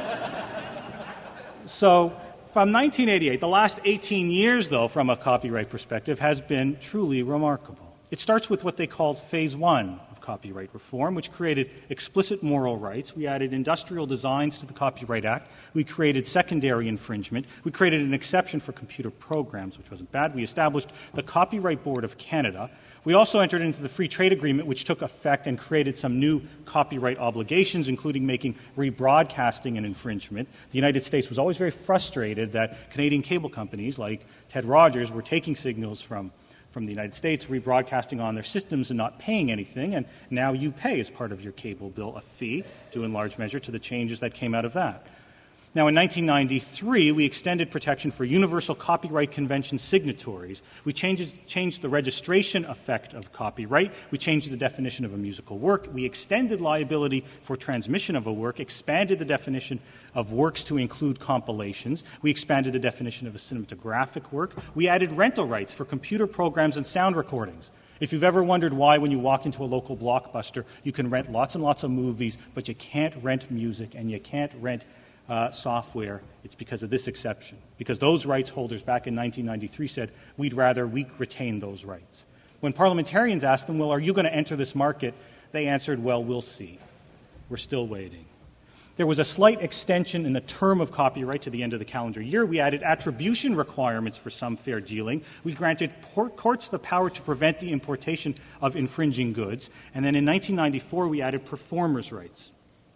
So, from nineteen eighty-eight, the last eighteen years, though, from a copyright perspective, has been truly remarkable. It starts with what they called Phase One of copyright reform, which created explicit moral rights. We added industrial designs to the Copyright Act. We created secondary infringement. We created an exception for computer programs, which wasn't bad. We established the Copyright Board of Canada. We also entered into the Free Trade Agreement, which took effect and created some new copyright obligations, including making rebroadcasting an infringement. The United States was always very frustrated that Canadian cable companies like Ted Rogers were taking signals from from the United States, rebroadcasting on their systems and not paying anything, and now you pay as part of your cable bill a fee, due in large measure to the changes that came out of that. Now, in nineteen ninety-three, we extended protection for Universal Copyright Convention signatories. We changed, changed the registration effect of copyright. We changed the definition of a musical work. We extended liability for transmission of a work, expanded the definition of works to include compilations. We expanded the definition of a cinematographic work. We added rental rights for computer programs and sound recordings. If you've ever wondered why when you walk into a local Blockbuster, you can rent lots and lots of movies, but you can't rent music and you can't rent Uh, software, it's because of this exception. Because those rights holders back in nineteen ninety-three said, we'd rather we retain those rights. When parliamentarians asked them, well, are you going to enter this market? They answered, well, we'll see. We're still waiting. There was a slight extension in the term of copyright to the end of the calendar year. We added attribution requirements for some fair dealing. We granted courts the power to prevent the importation of infringing goods. And then in nineteen ninety-four, we added performers' rights.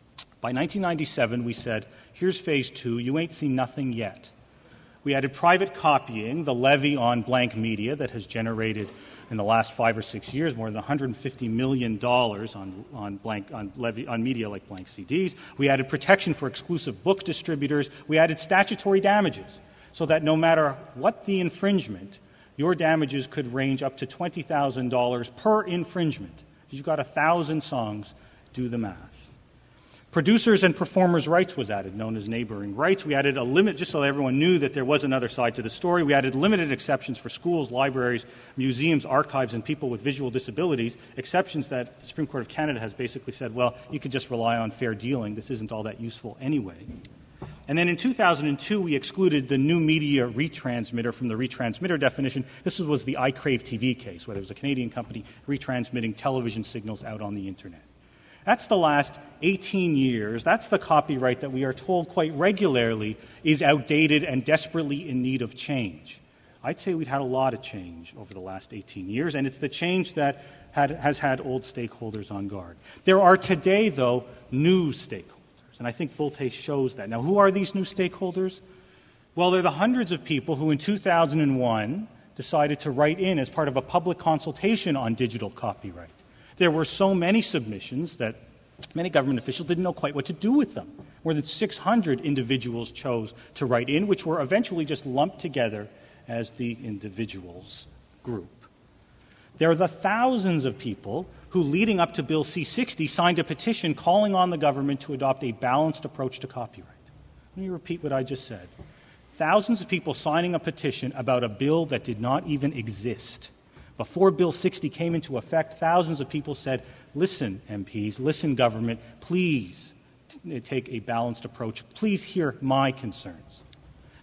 By nineteen ninety-seven, we said, here's phase two, you ain't seen nothing yet. We added private copying, the levy on blank media that has generated in the last five or six years more than one hundred fifty million dollars on, on, blank, on, levy, on media like blank C Ds. We added protection for exclusive book distributors. We added statutory damages so that no matter what the infringement, your damages could range up to twenty thousand dollars per infringement. If you've got one thousand songs, do the math. Producers and performers' rights was added, known as neighboring rights. We added a limit, just so everyone knew that there was another side to the story. We added limited exceptions for schools, libraries, museums, archives, and people with visual disabilities, exceptions that the Supreme Court of Canada has basically said, well, you could just rely on fair dealing. This isn't all that useful anyway. And then in two thousand two, we excluded the new media retransmitter from the retransmitter definition. This was the iCrave T V case, where there was a Canadian company retransmitting television signals out on the Internet. That's the last eighteen years. That's the copyright that we are told quite regularly is outdated and desperately in need of change. I'd say we've had a lot of change over the last eighteen years, and it's the change that had, has had old stakeholders on guard. There are today, though, new stakeholders, and I think Bulte shows that. Now, who are these new stakeholders? Well, they're the hundreds of people who in two thousand one decided to write in as part of a public consultation on digital copyright. There were so many submissions that many government officials didn't know quite what to do with them. More than six hundred individuals chose to write in, which were eventually just lumped together as the individuals group. There are the thousands of people who, leading up to Bill C sixty, signed a petition calling on the government to adopt a balanced approach to copyright. Let me repeat what I just said. Thousands of people signing a petition about a bill that did not even exist. Before Bill sixty came into effect, thousands of people said, listen, M Ps, listen, government, please t- take a balanced approach. Please hear my concerns.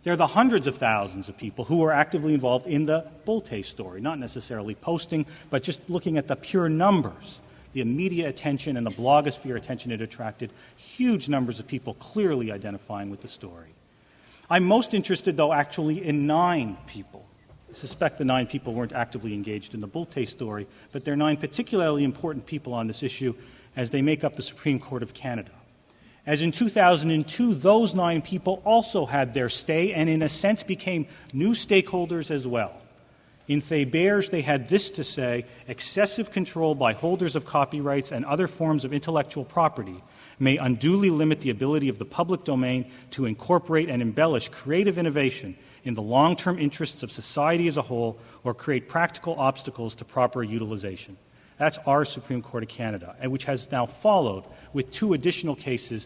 They're the hundreds of thousands of people who are actively involved in the Bulte story, not necessarily posting, but just looking at the pure numbers, the media attention and the blogosphere attention it attracted, huge numbers of people clearly identifying with the story. I'm most interested, though, actually in nine people. I suspect the nine people weren't actively engaged in the Bulte story, but they're nine particularly important people on this issue as they make up the Supreme Court of Canada. As in two thousand two, those nine people also had their stay and in a sense became new stakeholders as well. In Thébert, they had this to say: excessive control by holders of copyrights and other forms of intellectual property may unduly limit the ability of the public domain to incorporate and embellish creative innovation in the long-term interests of society as a whole or create practical obstacles to proper utilization. That's our Supreme Court of Canada, and which has now followed with two additional cases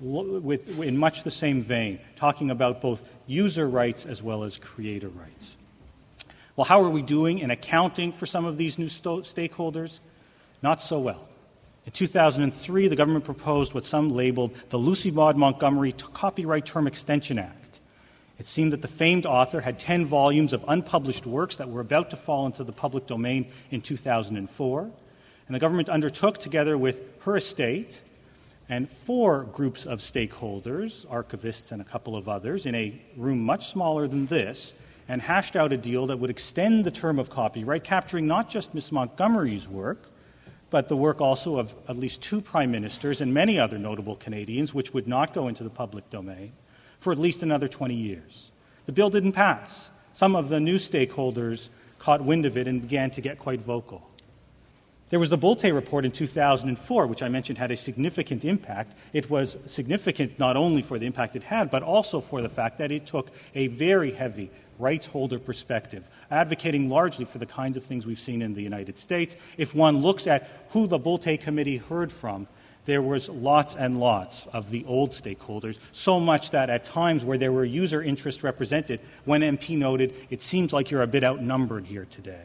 with, in much the same vein, talking about both user rights as well as creator rights. Well, how are we doing in accounting for some of these new sto- stakeholders? Not so well. In two thousand three, the government proposed what some labeled the Lucy Maud Montgomery T- Copyright Term Extension Act. It seemed that the famed author had ten volumes of unpublished works that were about to fall into the public domain in two thousand four, and the government undertook, together with her estate and four groups of stakeholders, archivists and a couple of others, in a room much smaller than this, and hashed out a deal that would extend the term of copyright, capturing not just Miss Montgomery's work, but the work also of at least two prime ministers and many other notable Canadians, which would not go into the public domain, for at least another twenty years. The bill didn't pass. Some of the new stakeholders caught wind of it and began to get quite vocal. There was the Bulte report in two thousand four, which I mentioned had a significant impact. It was significant not only for the impact it had, but also for the fact that it took a very heavy rights holder perspective, advocating largely for the kinds of things we've seen in the United States. If one looks at who the Bulte Committee heard from, there was lots and lots of the old stakeholders, so much that at times where there were user interests represented, one M P noted, "It seems like you're a bit outnumbered here today."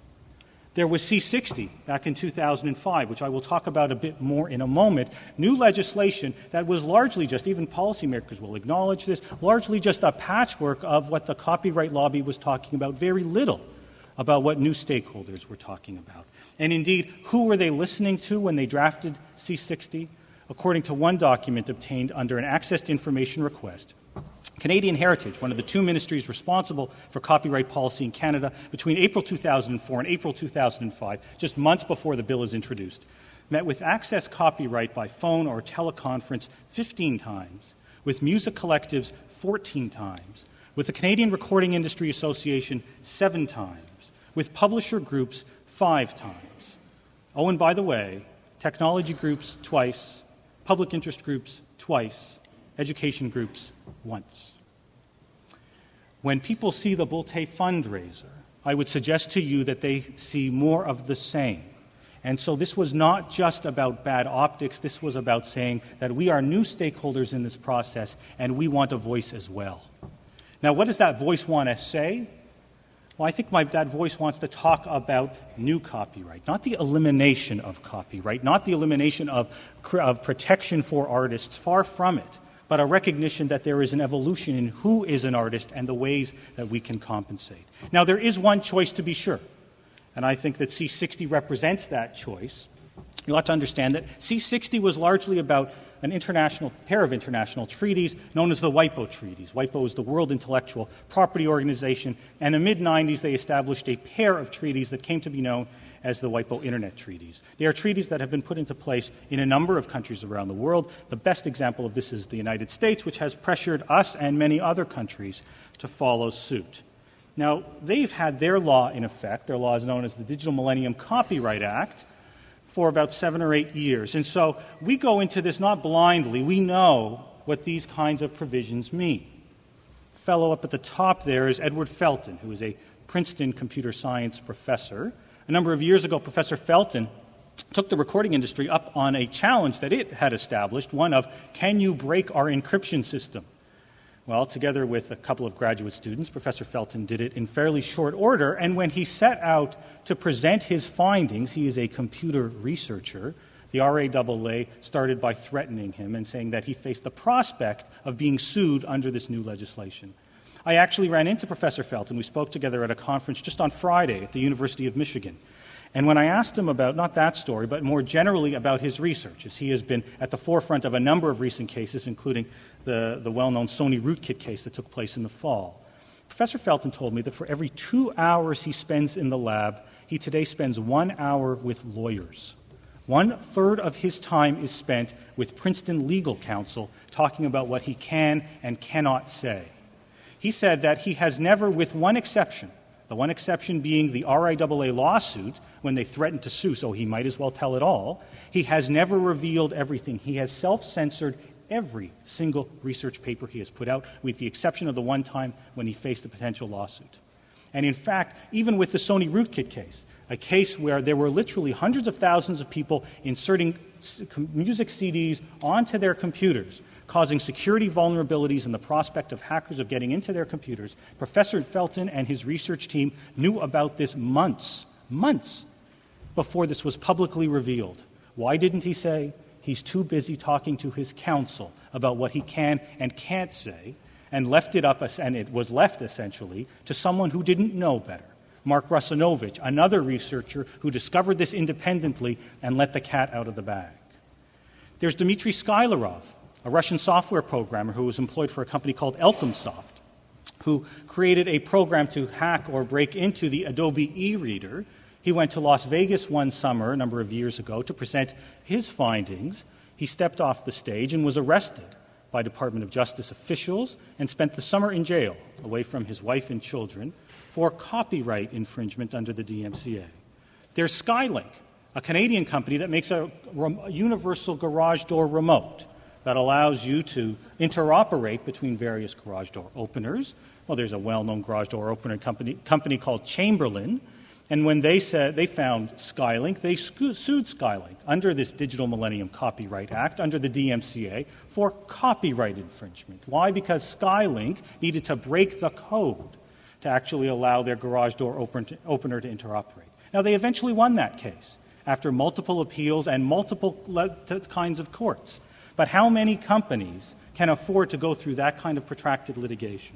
There was C sixty back in two thousand five, which I will talk about a bit more in a moment, new legislation that was largely just, even policymakers will acknowledge this, largely just a patchwork of what the copyright lobby was talking about, very little about what new stakeholders were talking about. And indeed, who were they listening to when they drafted C sixty? According to one document obtained under an access to information request, Canadian Heritage, one of the two ministries responsible for copyright policy in Canada, between April two thousand four and April two thousand five, just months before the bill is introduced, met with Access Copyright by phone or teleconference fifteen times, with music collectives fourteen times, with the Canadian Recording Industry Association seven times, with publisher groups five times. Oh, and by the way, technology groups twice, public interest groups twice, education groups once. When people see the Bulte fundraiser, I would suggest to you that they see more of the same. And so this was not just about bad optics. This was about saying that we are new stakeholders in this process and we want a voice as well. Now, what does that voice want to say? Well, I think my, that voice wants to talk about new copyright, not the elimination of copyright, not the elimination of, of protection for artists, far from it, but a recognition that there is an evolution in who is an artist and the ways that we can compensate. Now, there is one choice to be sure, and I think that C sixty represents that choice. You ought to understand that C sixty was largely about an international pair of international treaties known as the WIPO treaties. WIPO is the World Intellectual Property Organization, and in the mid nineties they established a pair of treaties that came to be known as the WIPO Internet Treaties. They are treaties that have been put into place in a number of countries around the world. The best example of this is the United States, which has pressured us and many other countries to follow suit. Now, they've had their law in effect. Their law is known as the Digital Millennium Copyright Act, for about seven or eight years. And so we go into this not blindly. We know what these kinds of provisions mean. The fellow up at the top there is Edward Felton, who is a Princeton computer science professor. A number of years ago, Professor Felton took the recording industry up on a challenge that it had established, one of, can you break our encryption system? Well, together with a couple of graduate students, Professor Felton did it in fairly short order, and when he set out to present his findings, he is a computer researcher, the R A A A started by threatening him and saying that he faced the prospect of being sued under this new legislation. I actually ran into Professor Felton. We spoke together at a conference just on Friday at the University of Michigan. And when I asked him about, not that story, but more generally about his research, as he has been at the forefront of a number of recent cases, including the, the well-known Sony rootkit case that took place in the fall, Professor Felton told me that for every two hours he spends in the lab, he today spends one hour with lawyers. One third of his time is spent with Princeton legal counsel talking about what he can and cannot say. He said that he has never, with one exception, the one exception being the R I A A lawsuit when they threatened to sue, so he might as well tell it all, he has never revealed everything. He has self-censored every single research paper he has put out, with the exception of the one time when he faced a potential lawsuit. And in fact, even with the Sony rootkit case, a case where there were literally hundreds of thousands of people inserting music C Ds onto their computers, causing security vulnerabilities and the prospect of hackers of getting into their computers, Professor Felton and his research team knew about this months, months before this was publicly revealed. Why didn't he say? He's too busy talking to his counsel about what he can and can't say, and left it up, and it was left essentially to someone who didn't know better. Mark Russinovich, another researcher who discovered this independently and let the cat out of the bag. There's Dmitry Skylarov, a Russian software programmer who was employed for a company called Elcomsoft, who created a program to hack or break into the Adobe e-reader. He went to Las Vegas one summer a number of years ago to present his findings. He stepped off the stage and was arrested by Department of Justice officials and spent the summer in jail, away from his wife and children, for copyright infringement under the D M C A. There's Skylink, a Canadian company that makes a, a universal garage door remote that allows you to interoperate between various garage door openers. Well, there's a well-known garage door opener company, company called Chamberlain, and when they said they found Skylink, they sued Skylink under this Digital Millennium Copyright Act, under the D M C A, for copyright infringement. Why? Because Skylink needed to break the code to actually allow their garage door open to, opener to interoperate. Now, they eventually won that case after multiple appeals and multiple le- kinds of courts. But how many companies can afford to go through that kind of protracted litigation?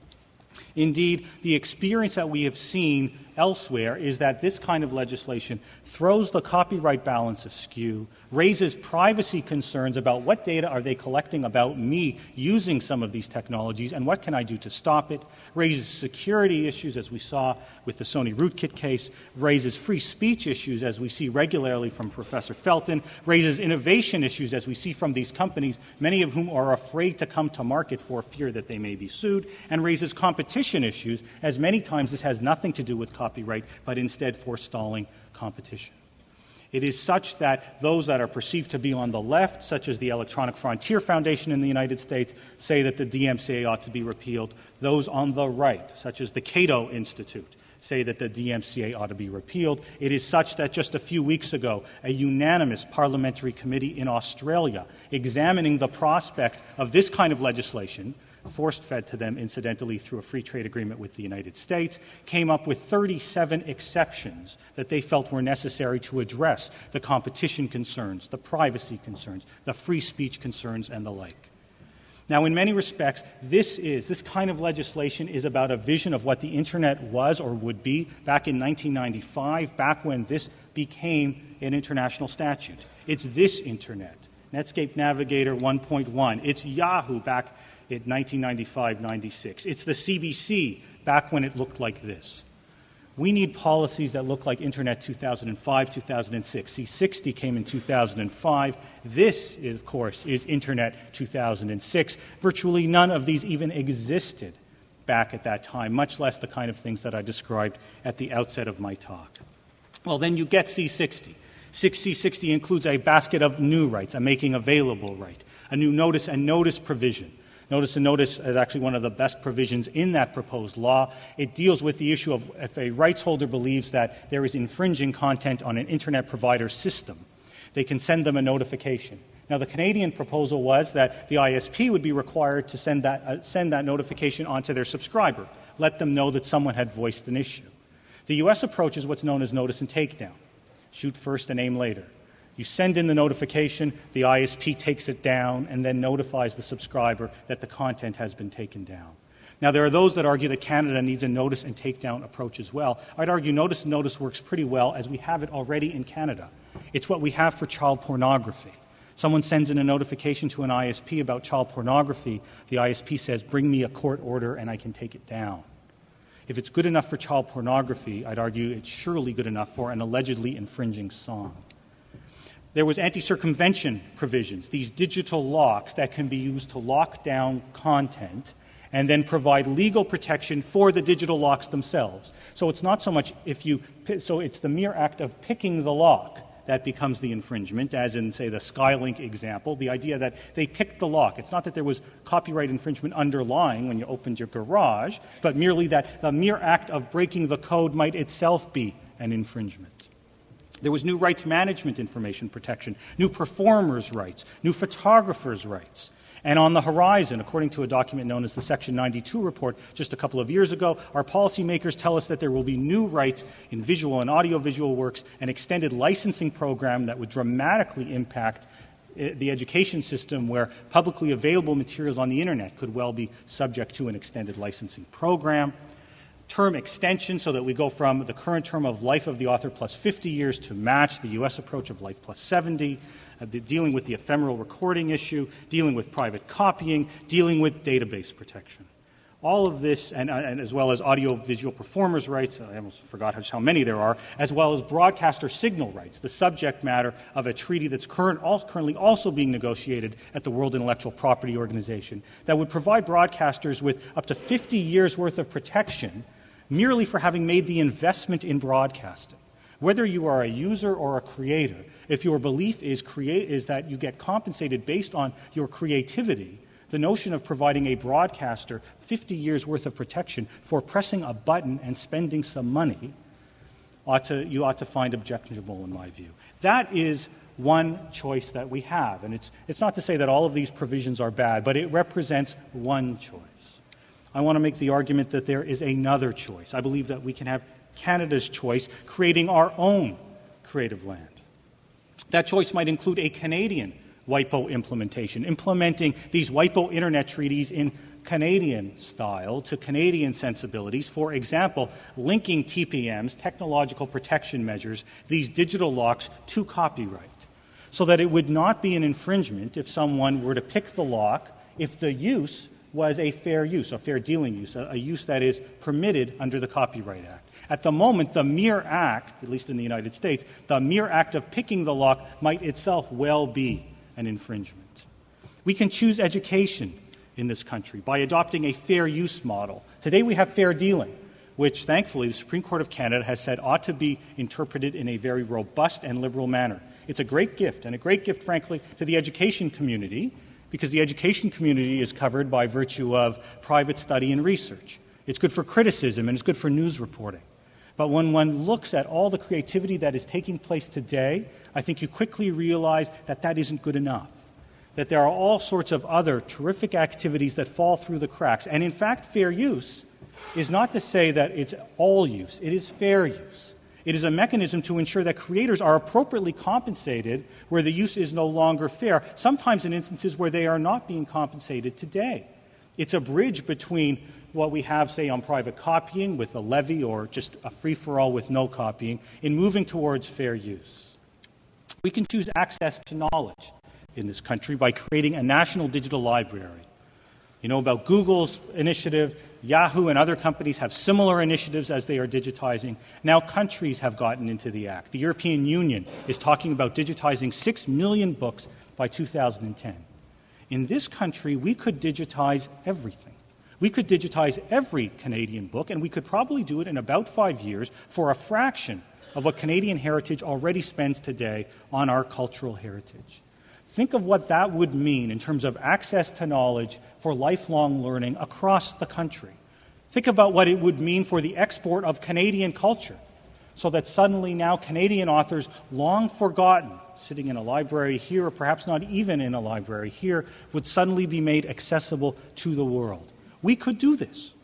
Indeed, the experience that we have seen elsewhere is that this kind of legislation throws the copyright balance askew, raises privacy concerns about what data are they collecting about me using some of these technologies and what can I do to stop it, raises security issues as we saw with the Sony rootkit case, raises free speech issues as we see regularly from Professor Felton, raises innovation issues as we see from these companies, many of whom are afraid to come to market for fear that they may be sued, and raises competition issues as many times this has nothing to do with copyright, but instead forestalling competition. It is such that those that are perceived to be on the left, such as the Electronic Frontier Foundation in the United States, say that the D M C A ought to be repealed. Those on the right, such as the Cato Institute, say that the D M C A ought to be repealed. It is such that just a few weeks ago, a unanimous parliamentary committee in Australia, examining the prospect of this kind of legislation, force-fed to them, incidentally, through a free trade agreement with the United States, came up with thirty-seven exceptions that they felt were necessary to address the competition concerns, the privacy concerns, the free speech concerns, and the like. Now, in many respects, this is, this kind of legislation is about a vision of what the Internet was or would be back in nineteen ninety-five, back when this became an international statute. It's this Internet, Netscape Navigator one point one. It's Yahoo back in nineteen ninety-five ninety-six. It's the C B C back when it looked like this. We need policies that look like Internet two thousand five, two thousand six. C sixty came in two thousand five. This, is, of course, is Internet two thousand six. Virtually none of these even existed back at that time, much less the kind of things that I described at the outset of my talk. Well, then you get C sixty. C sixty includes a basket of new rights, a making available right, a new notice and notice provision. Notice and notice is actually one of the best provisions in that proposed law. It deals with the issue of if a rights holder believes that there is infringing content on an Internet provider system, they can send them a notification. Now, the Canadian proposal was that the I S P would be required to send that, uh, send that notification onto their subscriber, let them know that someone had voiced an issue. The U S approach is what's known as notice and takedown. Shoot first and aim later. You send in the notification, the I S P takes it down, and then notifies the subscriber that the content has been taken down. Now, there are those that argue that Canada needs a notice and takedown approach as well. I'd argue notice and notice works pretty well as we have it already in Canada. It's what we have for child pornography. Someone sends in a notification to an I S P about child pornography. The I S P says, bring me a court order and I can take it down. If it's good enough for child pornography, I'd argue it's surely good enough for an allegedly infringing song. There was anti-circumvention provisions, these digital locks that can be used to lock down content and then provide legal protection for the digital locks themselves. So it's not so much if you, so it's the mere act of picking the lock that becomes the infringement, as in, say, the Skylink example, the idea that they picked the lock. It's not that there was copyright infringement underlying when you opened your garage, but merely that the mere act of breaking the code might itself be an infringement. There was new rights management information protection, new performers' rights, new photographers' rights. And on the horizon, according to a document known as the Section ninety-two report just a couple of years ago, our policymakers tell us that there will be new rights in visual and audiovisual works, an extended licensing program that would dramatically impact the education system where publicly available materials on the Internet could well be subject to an extended licensing program. Term extension so that we go from the current term of life of the author plus fifty years to match the U S approach of life plus seventy, uh, the, dealing with the ephemeral recording issue, dealing with private copying, dealing with database protection. All of this, and, uh, and as well as audiovisual performers' rights, I almost forgot how many there are, as well as broadcaster signal rights, the subject matter of a treaty that's current, also, currently also being negotiated at the World Intellectual Property Organization that would provide broadcasters with up to fifty years' worth of protection merely for having made the investment in broadcasting. Whether you are a user or a creator, if your belief is, create, is that you get compensated based on your creativity, the notion of providing a broadcaster fifty years' worth of protection for pressing a button and spending some money, ought to, you ought to find objectionable in my view. That is one choice that we have. And it's, it's not to say that all of these provisions are bad, but it represents one choice. I want to make the argument that there is another choice. I believe that we can have Canada's choice, creating our own creative land. That choice might include a Canadian WIPO implementation, implementing these WIPO Internet treaties in Canadian style to Canadian sensibilities. For example, linking T P Ms, technological protection measures, these digital locks to copyright, so that it would not be an infringement if someone were to pick the lock if the use was a fair use, a fair dealing use, a, a use that is permitted under the Copyright Act. At the moment, the mere act, at least in the United States, the mere act of picking the lock might itself well be an infringement. We can choose education in this country by adopting a fair use model. Today we have fair dealing, which thankfully the Supreme Court of Canada has said ought to be interpreted in a very robust and liberal manner. It's a great gift, and a great gift, frankly, to the education community, because the education community is covered by virtue of private study and research. It's good for criticism and it's good for news reporting. But when one looks at all the creativity that is taking place today, I think you quickly realize that that isn't good enough, that there are all sorts of other terrific activities that fall through the cracks. And in fact, fair use is not to say that it's all use. It is fair use. It is a mechanism to ensure that creators are appropriately compensated where the use is no longer fair, sometimes in instances where they are not being compensated today. It's a bridge between what we have, say, on private copying with a levy or just a free-for-all with no copying, in moving towards fair use. We can choose access to knowledge in this country by creating a national digital library. You know about Google's initiative. Yahoo and other companies have similar initiatives as they are digitizing. Now countries have gotten into the act. The European Union is talking about digitizing six million books by two thousand ten. In this country, we could digitize everything. We could digitize every Canadian book, and we could probably do it in about five years for a fraction of what Canadian Heritage already spends today on our cultural heritage. Think of what that would mean in terms of access to knowledge for lifelong learning across the country. Think about what it would mean for the export of Canadian culture, so that suddenly now Canadian authors, long forgotten, sitting in a library here, or perhaps not even in a library here, would suddenly be made accessible to the world. We could do this.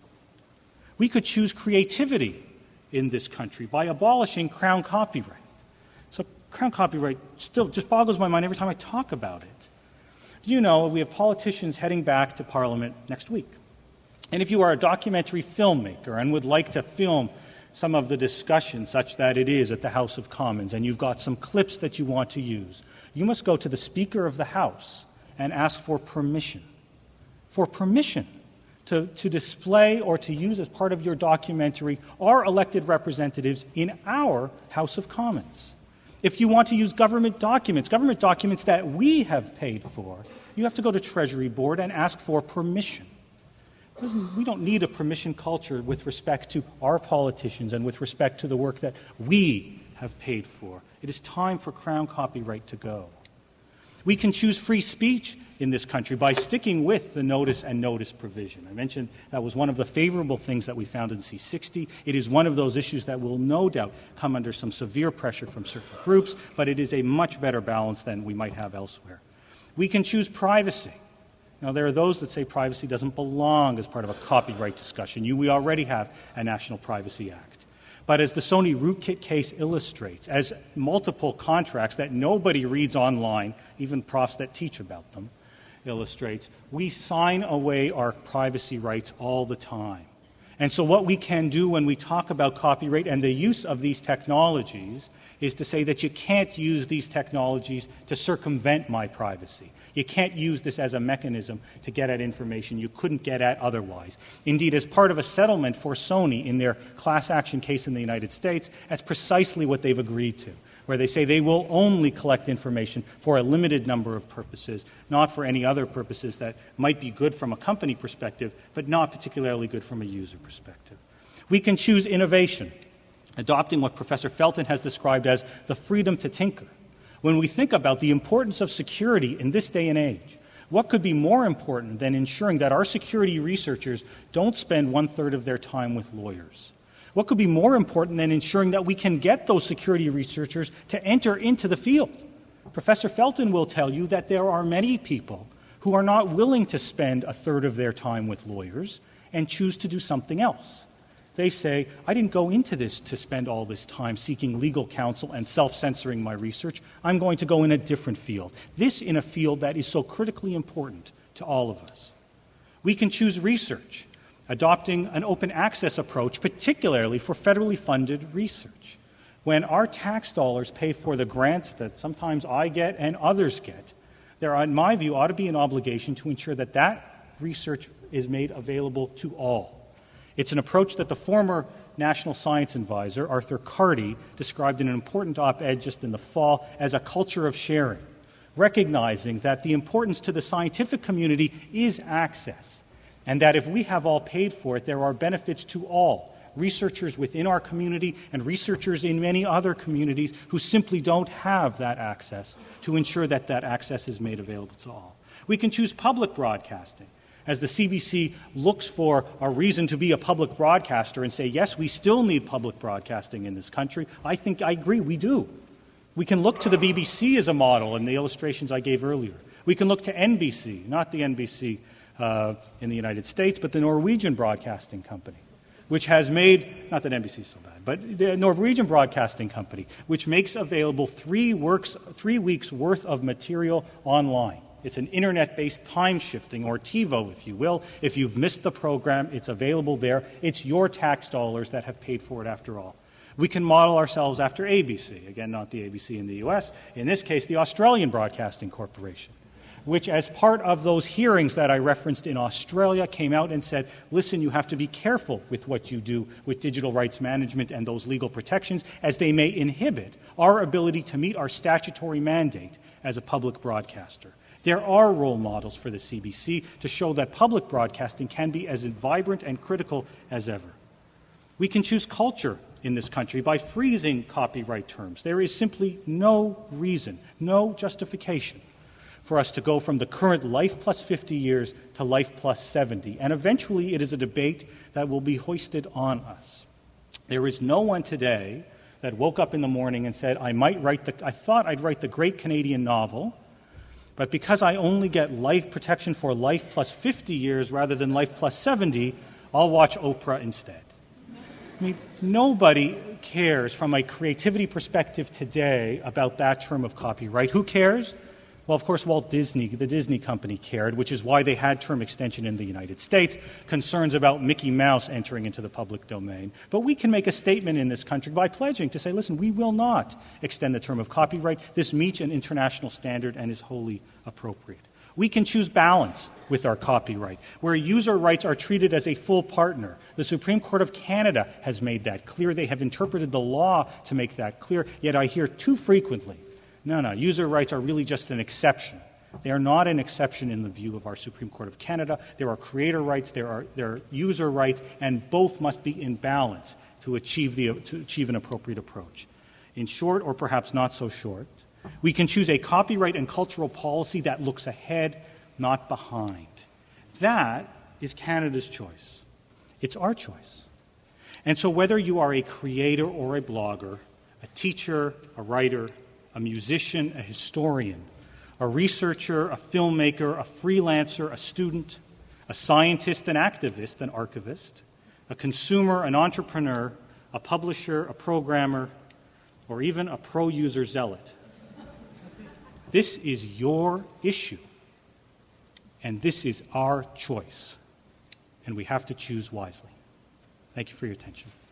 We could choose creativity in this country by abolishing Crown copyright. So Crown copyright still just boggles my mind every time I talk about it. You know, we have politicians heading back to Parliament next week. And if you are a documentary filmmaker and would like to film some of the discussion such that it is at the House of Commons and you've got some clips that you want to use, you must go to the Speaker of the House and ask for permission. For permission to, to display or to use as part of your documentary our elected representatives in our House of Commons. If you want to use government documents, government documents that we have paid for, you have to go to Treasury Board and ask for permission. We don't need a permission culture with respect to our politicians and with respect to the work that we have paid for. It is time for Crown copyright to go. We can choose free speech in this country by sticking with the notice and notice provision. I mentioned that was one of the favorable things that we found in C sixty. It is one of those issues that will no doubt come under some severe pressure from certain groups, but it is a much better balance than we might have elsewhere. We can choose privacy. Now, there are those that say privacy doesn't belong as part of a copyright discussion. You, we already have a National Privacy Act. But as the Sony Rootkit case illustrates, as multiple contracts that nobody reads online, even profs that teach about them, illustrates, we sign away our privacy rights all the time. And so what we can do when we talk about copyright and the use of these technologies is to say that you can't use these technologies to circumvent my privacy. You can't use this as a mechanism to get at information you couldn't get at otherwise. Indeed, as part of a settlement for Sony in their class action case in the United States, that's precisely what they've agreed to, where they say they will only collect information for a limited number of purposes, not for any other purposes that might be good from a company perspective, but not particularly good from a user perspective. We can choose innovation, adopting what Professor Felton has described as the freedom to tinker. When we think about the importance of security in this day and age, what could be more important than ensuring that our security researchers don't spend one-third of their time with lawyers? What could be more important than ensuring that we can get those security researchers to enter into the field? Professor Felton will tell you that there are many people who are not willing to spend a third of their time with lawyers and choose to do something else. They say, I didn't go into this to spend all this time seeking legal counsel and self-censoring my research. I'm going to go in a different field. This in a field that is so critically important to all of us. We can choose research, adopting an open access approach, particularly for federally funded research. When our tax dollars pay for the grants that sometimes I get and others get, there, in my view, ought to be an obligation to ensure that that research is made available to all. It's an approach that the former National Science Advisor, Arthur Carty, described in an important op-ed just in the fall as a culture of sharing, recognizing that the importance to the scientific community is access, and that if we have all paid for it, there are benefits to all, researchers within our community and researchers in many other communities who simply don't have that access, to ensure that that access is made available to all. We can choose public broadcasting. As the C B C looks for a reason to be a public broadcaster and say, yes, we still need public broadcasting in this country, I think I agree, we do. We can look to the B B C as a model in the illustrations I gave earlier. We can look to N B C, not the N B C uh, in the United States, but the Norwegian Broadcasting Company, which has made, not that N B C is so bad, but the Norwegian Broadcasting Company, which makes available three, works, three weeks' worth of material online. It's an internet-based time-shifting, or TiVo, if you will. If you've missed the program, it's available there. It's your tax dollars that have paid for it after all. We can model ourselves after A B C. Again, not the A B C in the U S. In this case, the Australian Broadcasting Corporation, which as part of those hearings that I referenced in Australia came out and said, listen, you have to be careful with what you do with digital rights management and those legal protections, as they may inhibit our ability to meet our statutory mandate as a public broadcaster. There are role models for the C B C to show that public broadcasting can be as vibrant and critical as ever. We can choose culture in this country by freezing copyright terms. There is simply no reason, no justification for us to go from the current life plus fifty years to life plus seventy. And eventually it is a debate that will be hoisted on us. There is no one today that woke up in the morning and said, I might write the, I thought I'd write the great Canadian novel, but because I only get life protection for life plus fifty years rather than life plus seventy, I'll watch Oprah instead. I mean, nobody cares from a creativity perspective today about that term of copyright. Who cares? Well, of course, Walt Disney, the Disney company, cared, which is why they had term extension in the United States, concerns about Mickey Mouse entering into the public domain. But we can make a statement in this country by pledging to say, listen, we will not extend the term of copyright. This meets an international standard and is wholly appropriate. We can choose balance with our copyright, where user rights are treated as a full partner. The Supreme Court of Canada has made that clear. They have interpreted the law to make that clear, yet I hear too frequently, no, no, user rights are really just an exception. They are not an exception in the view of our Supreme Court of Canada. There are creator rights, there are, there are user rights, and both must be in balance to achieve, the, to achieve an appropriate approach. In short, or perhaps not so short, we can choose a copyright and cultural policy that looks ahead, not behind. That is Canada's choice. It's our choice. And so whether you are a creator or a blogger, a teacher, a writer, a musician, a historian, a researcher, a filmmaker, a freelancer, a student, a scientist, an activist, an archivist, a consumer, an entrepreneur, a publisher, a programmer, or even a pro-user zealot, this is your issue, and this is our choice, and we have to choose wisely. Thank you for your attention.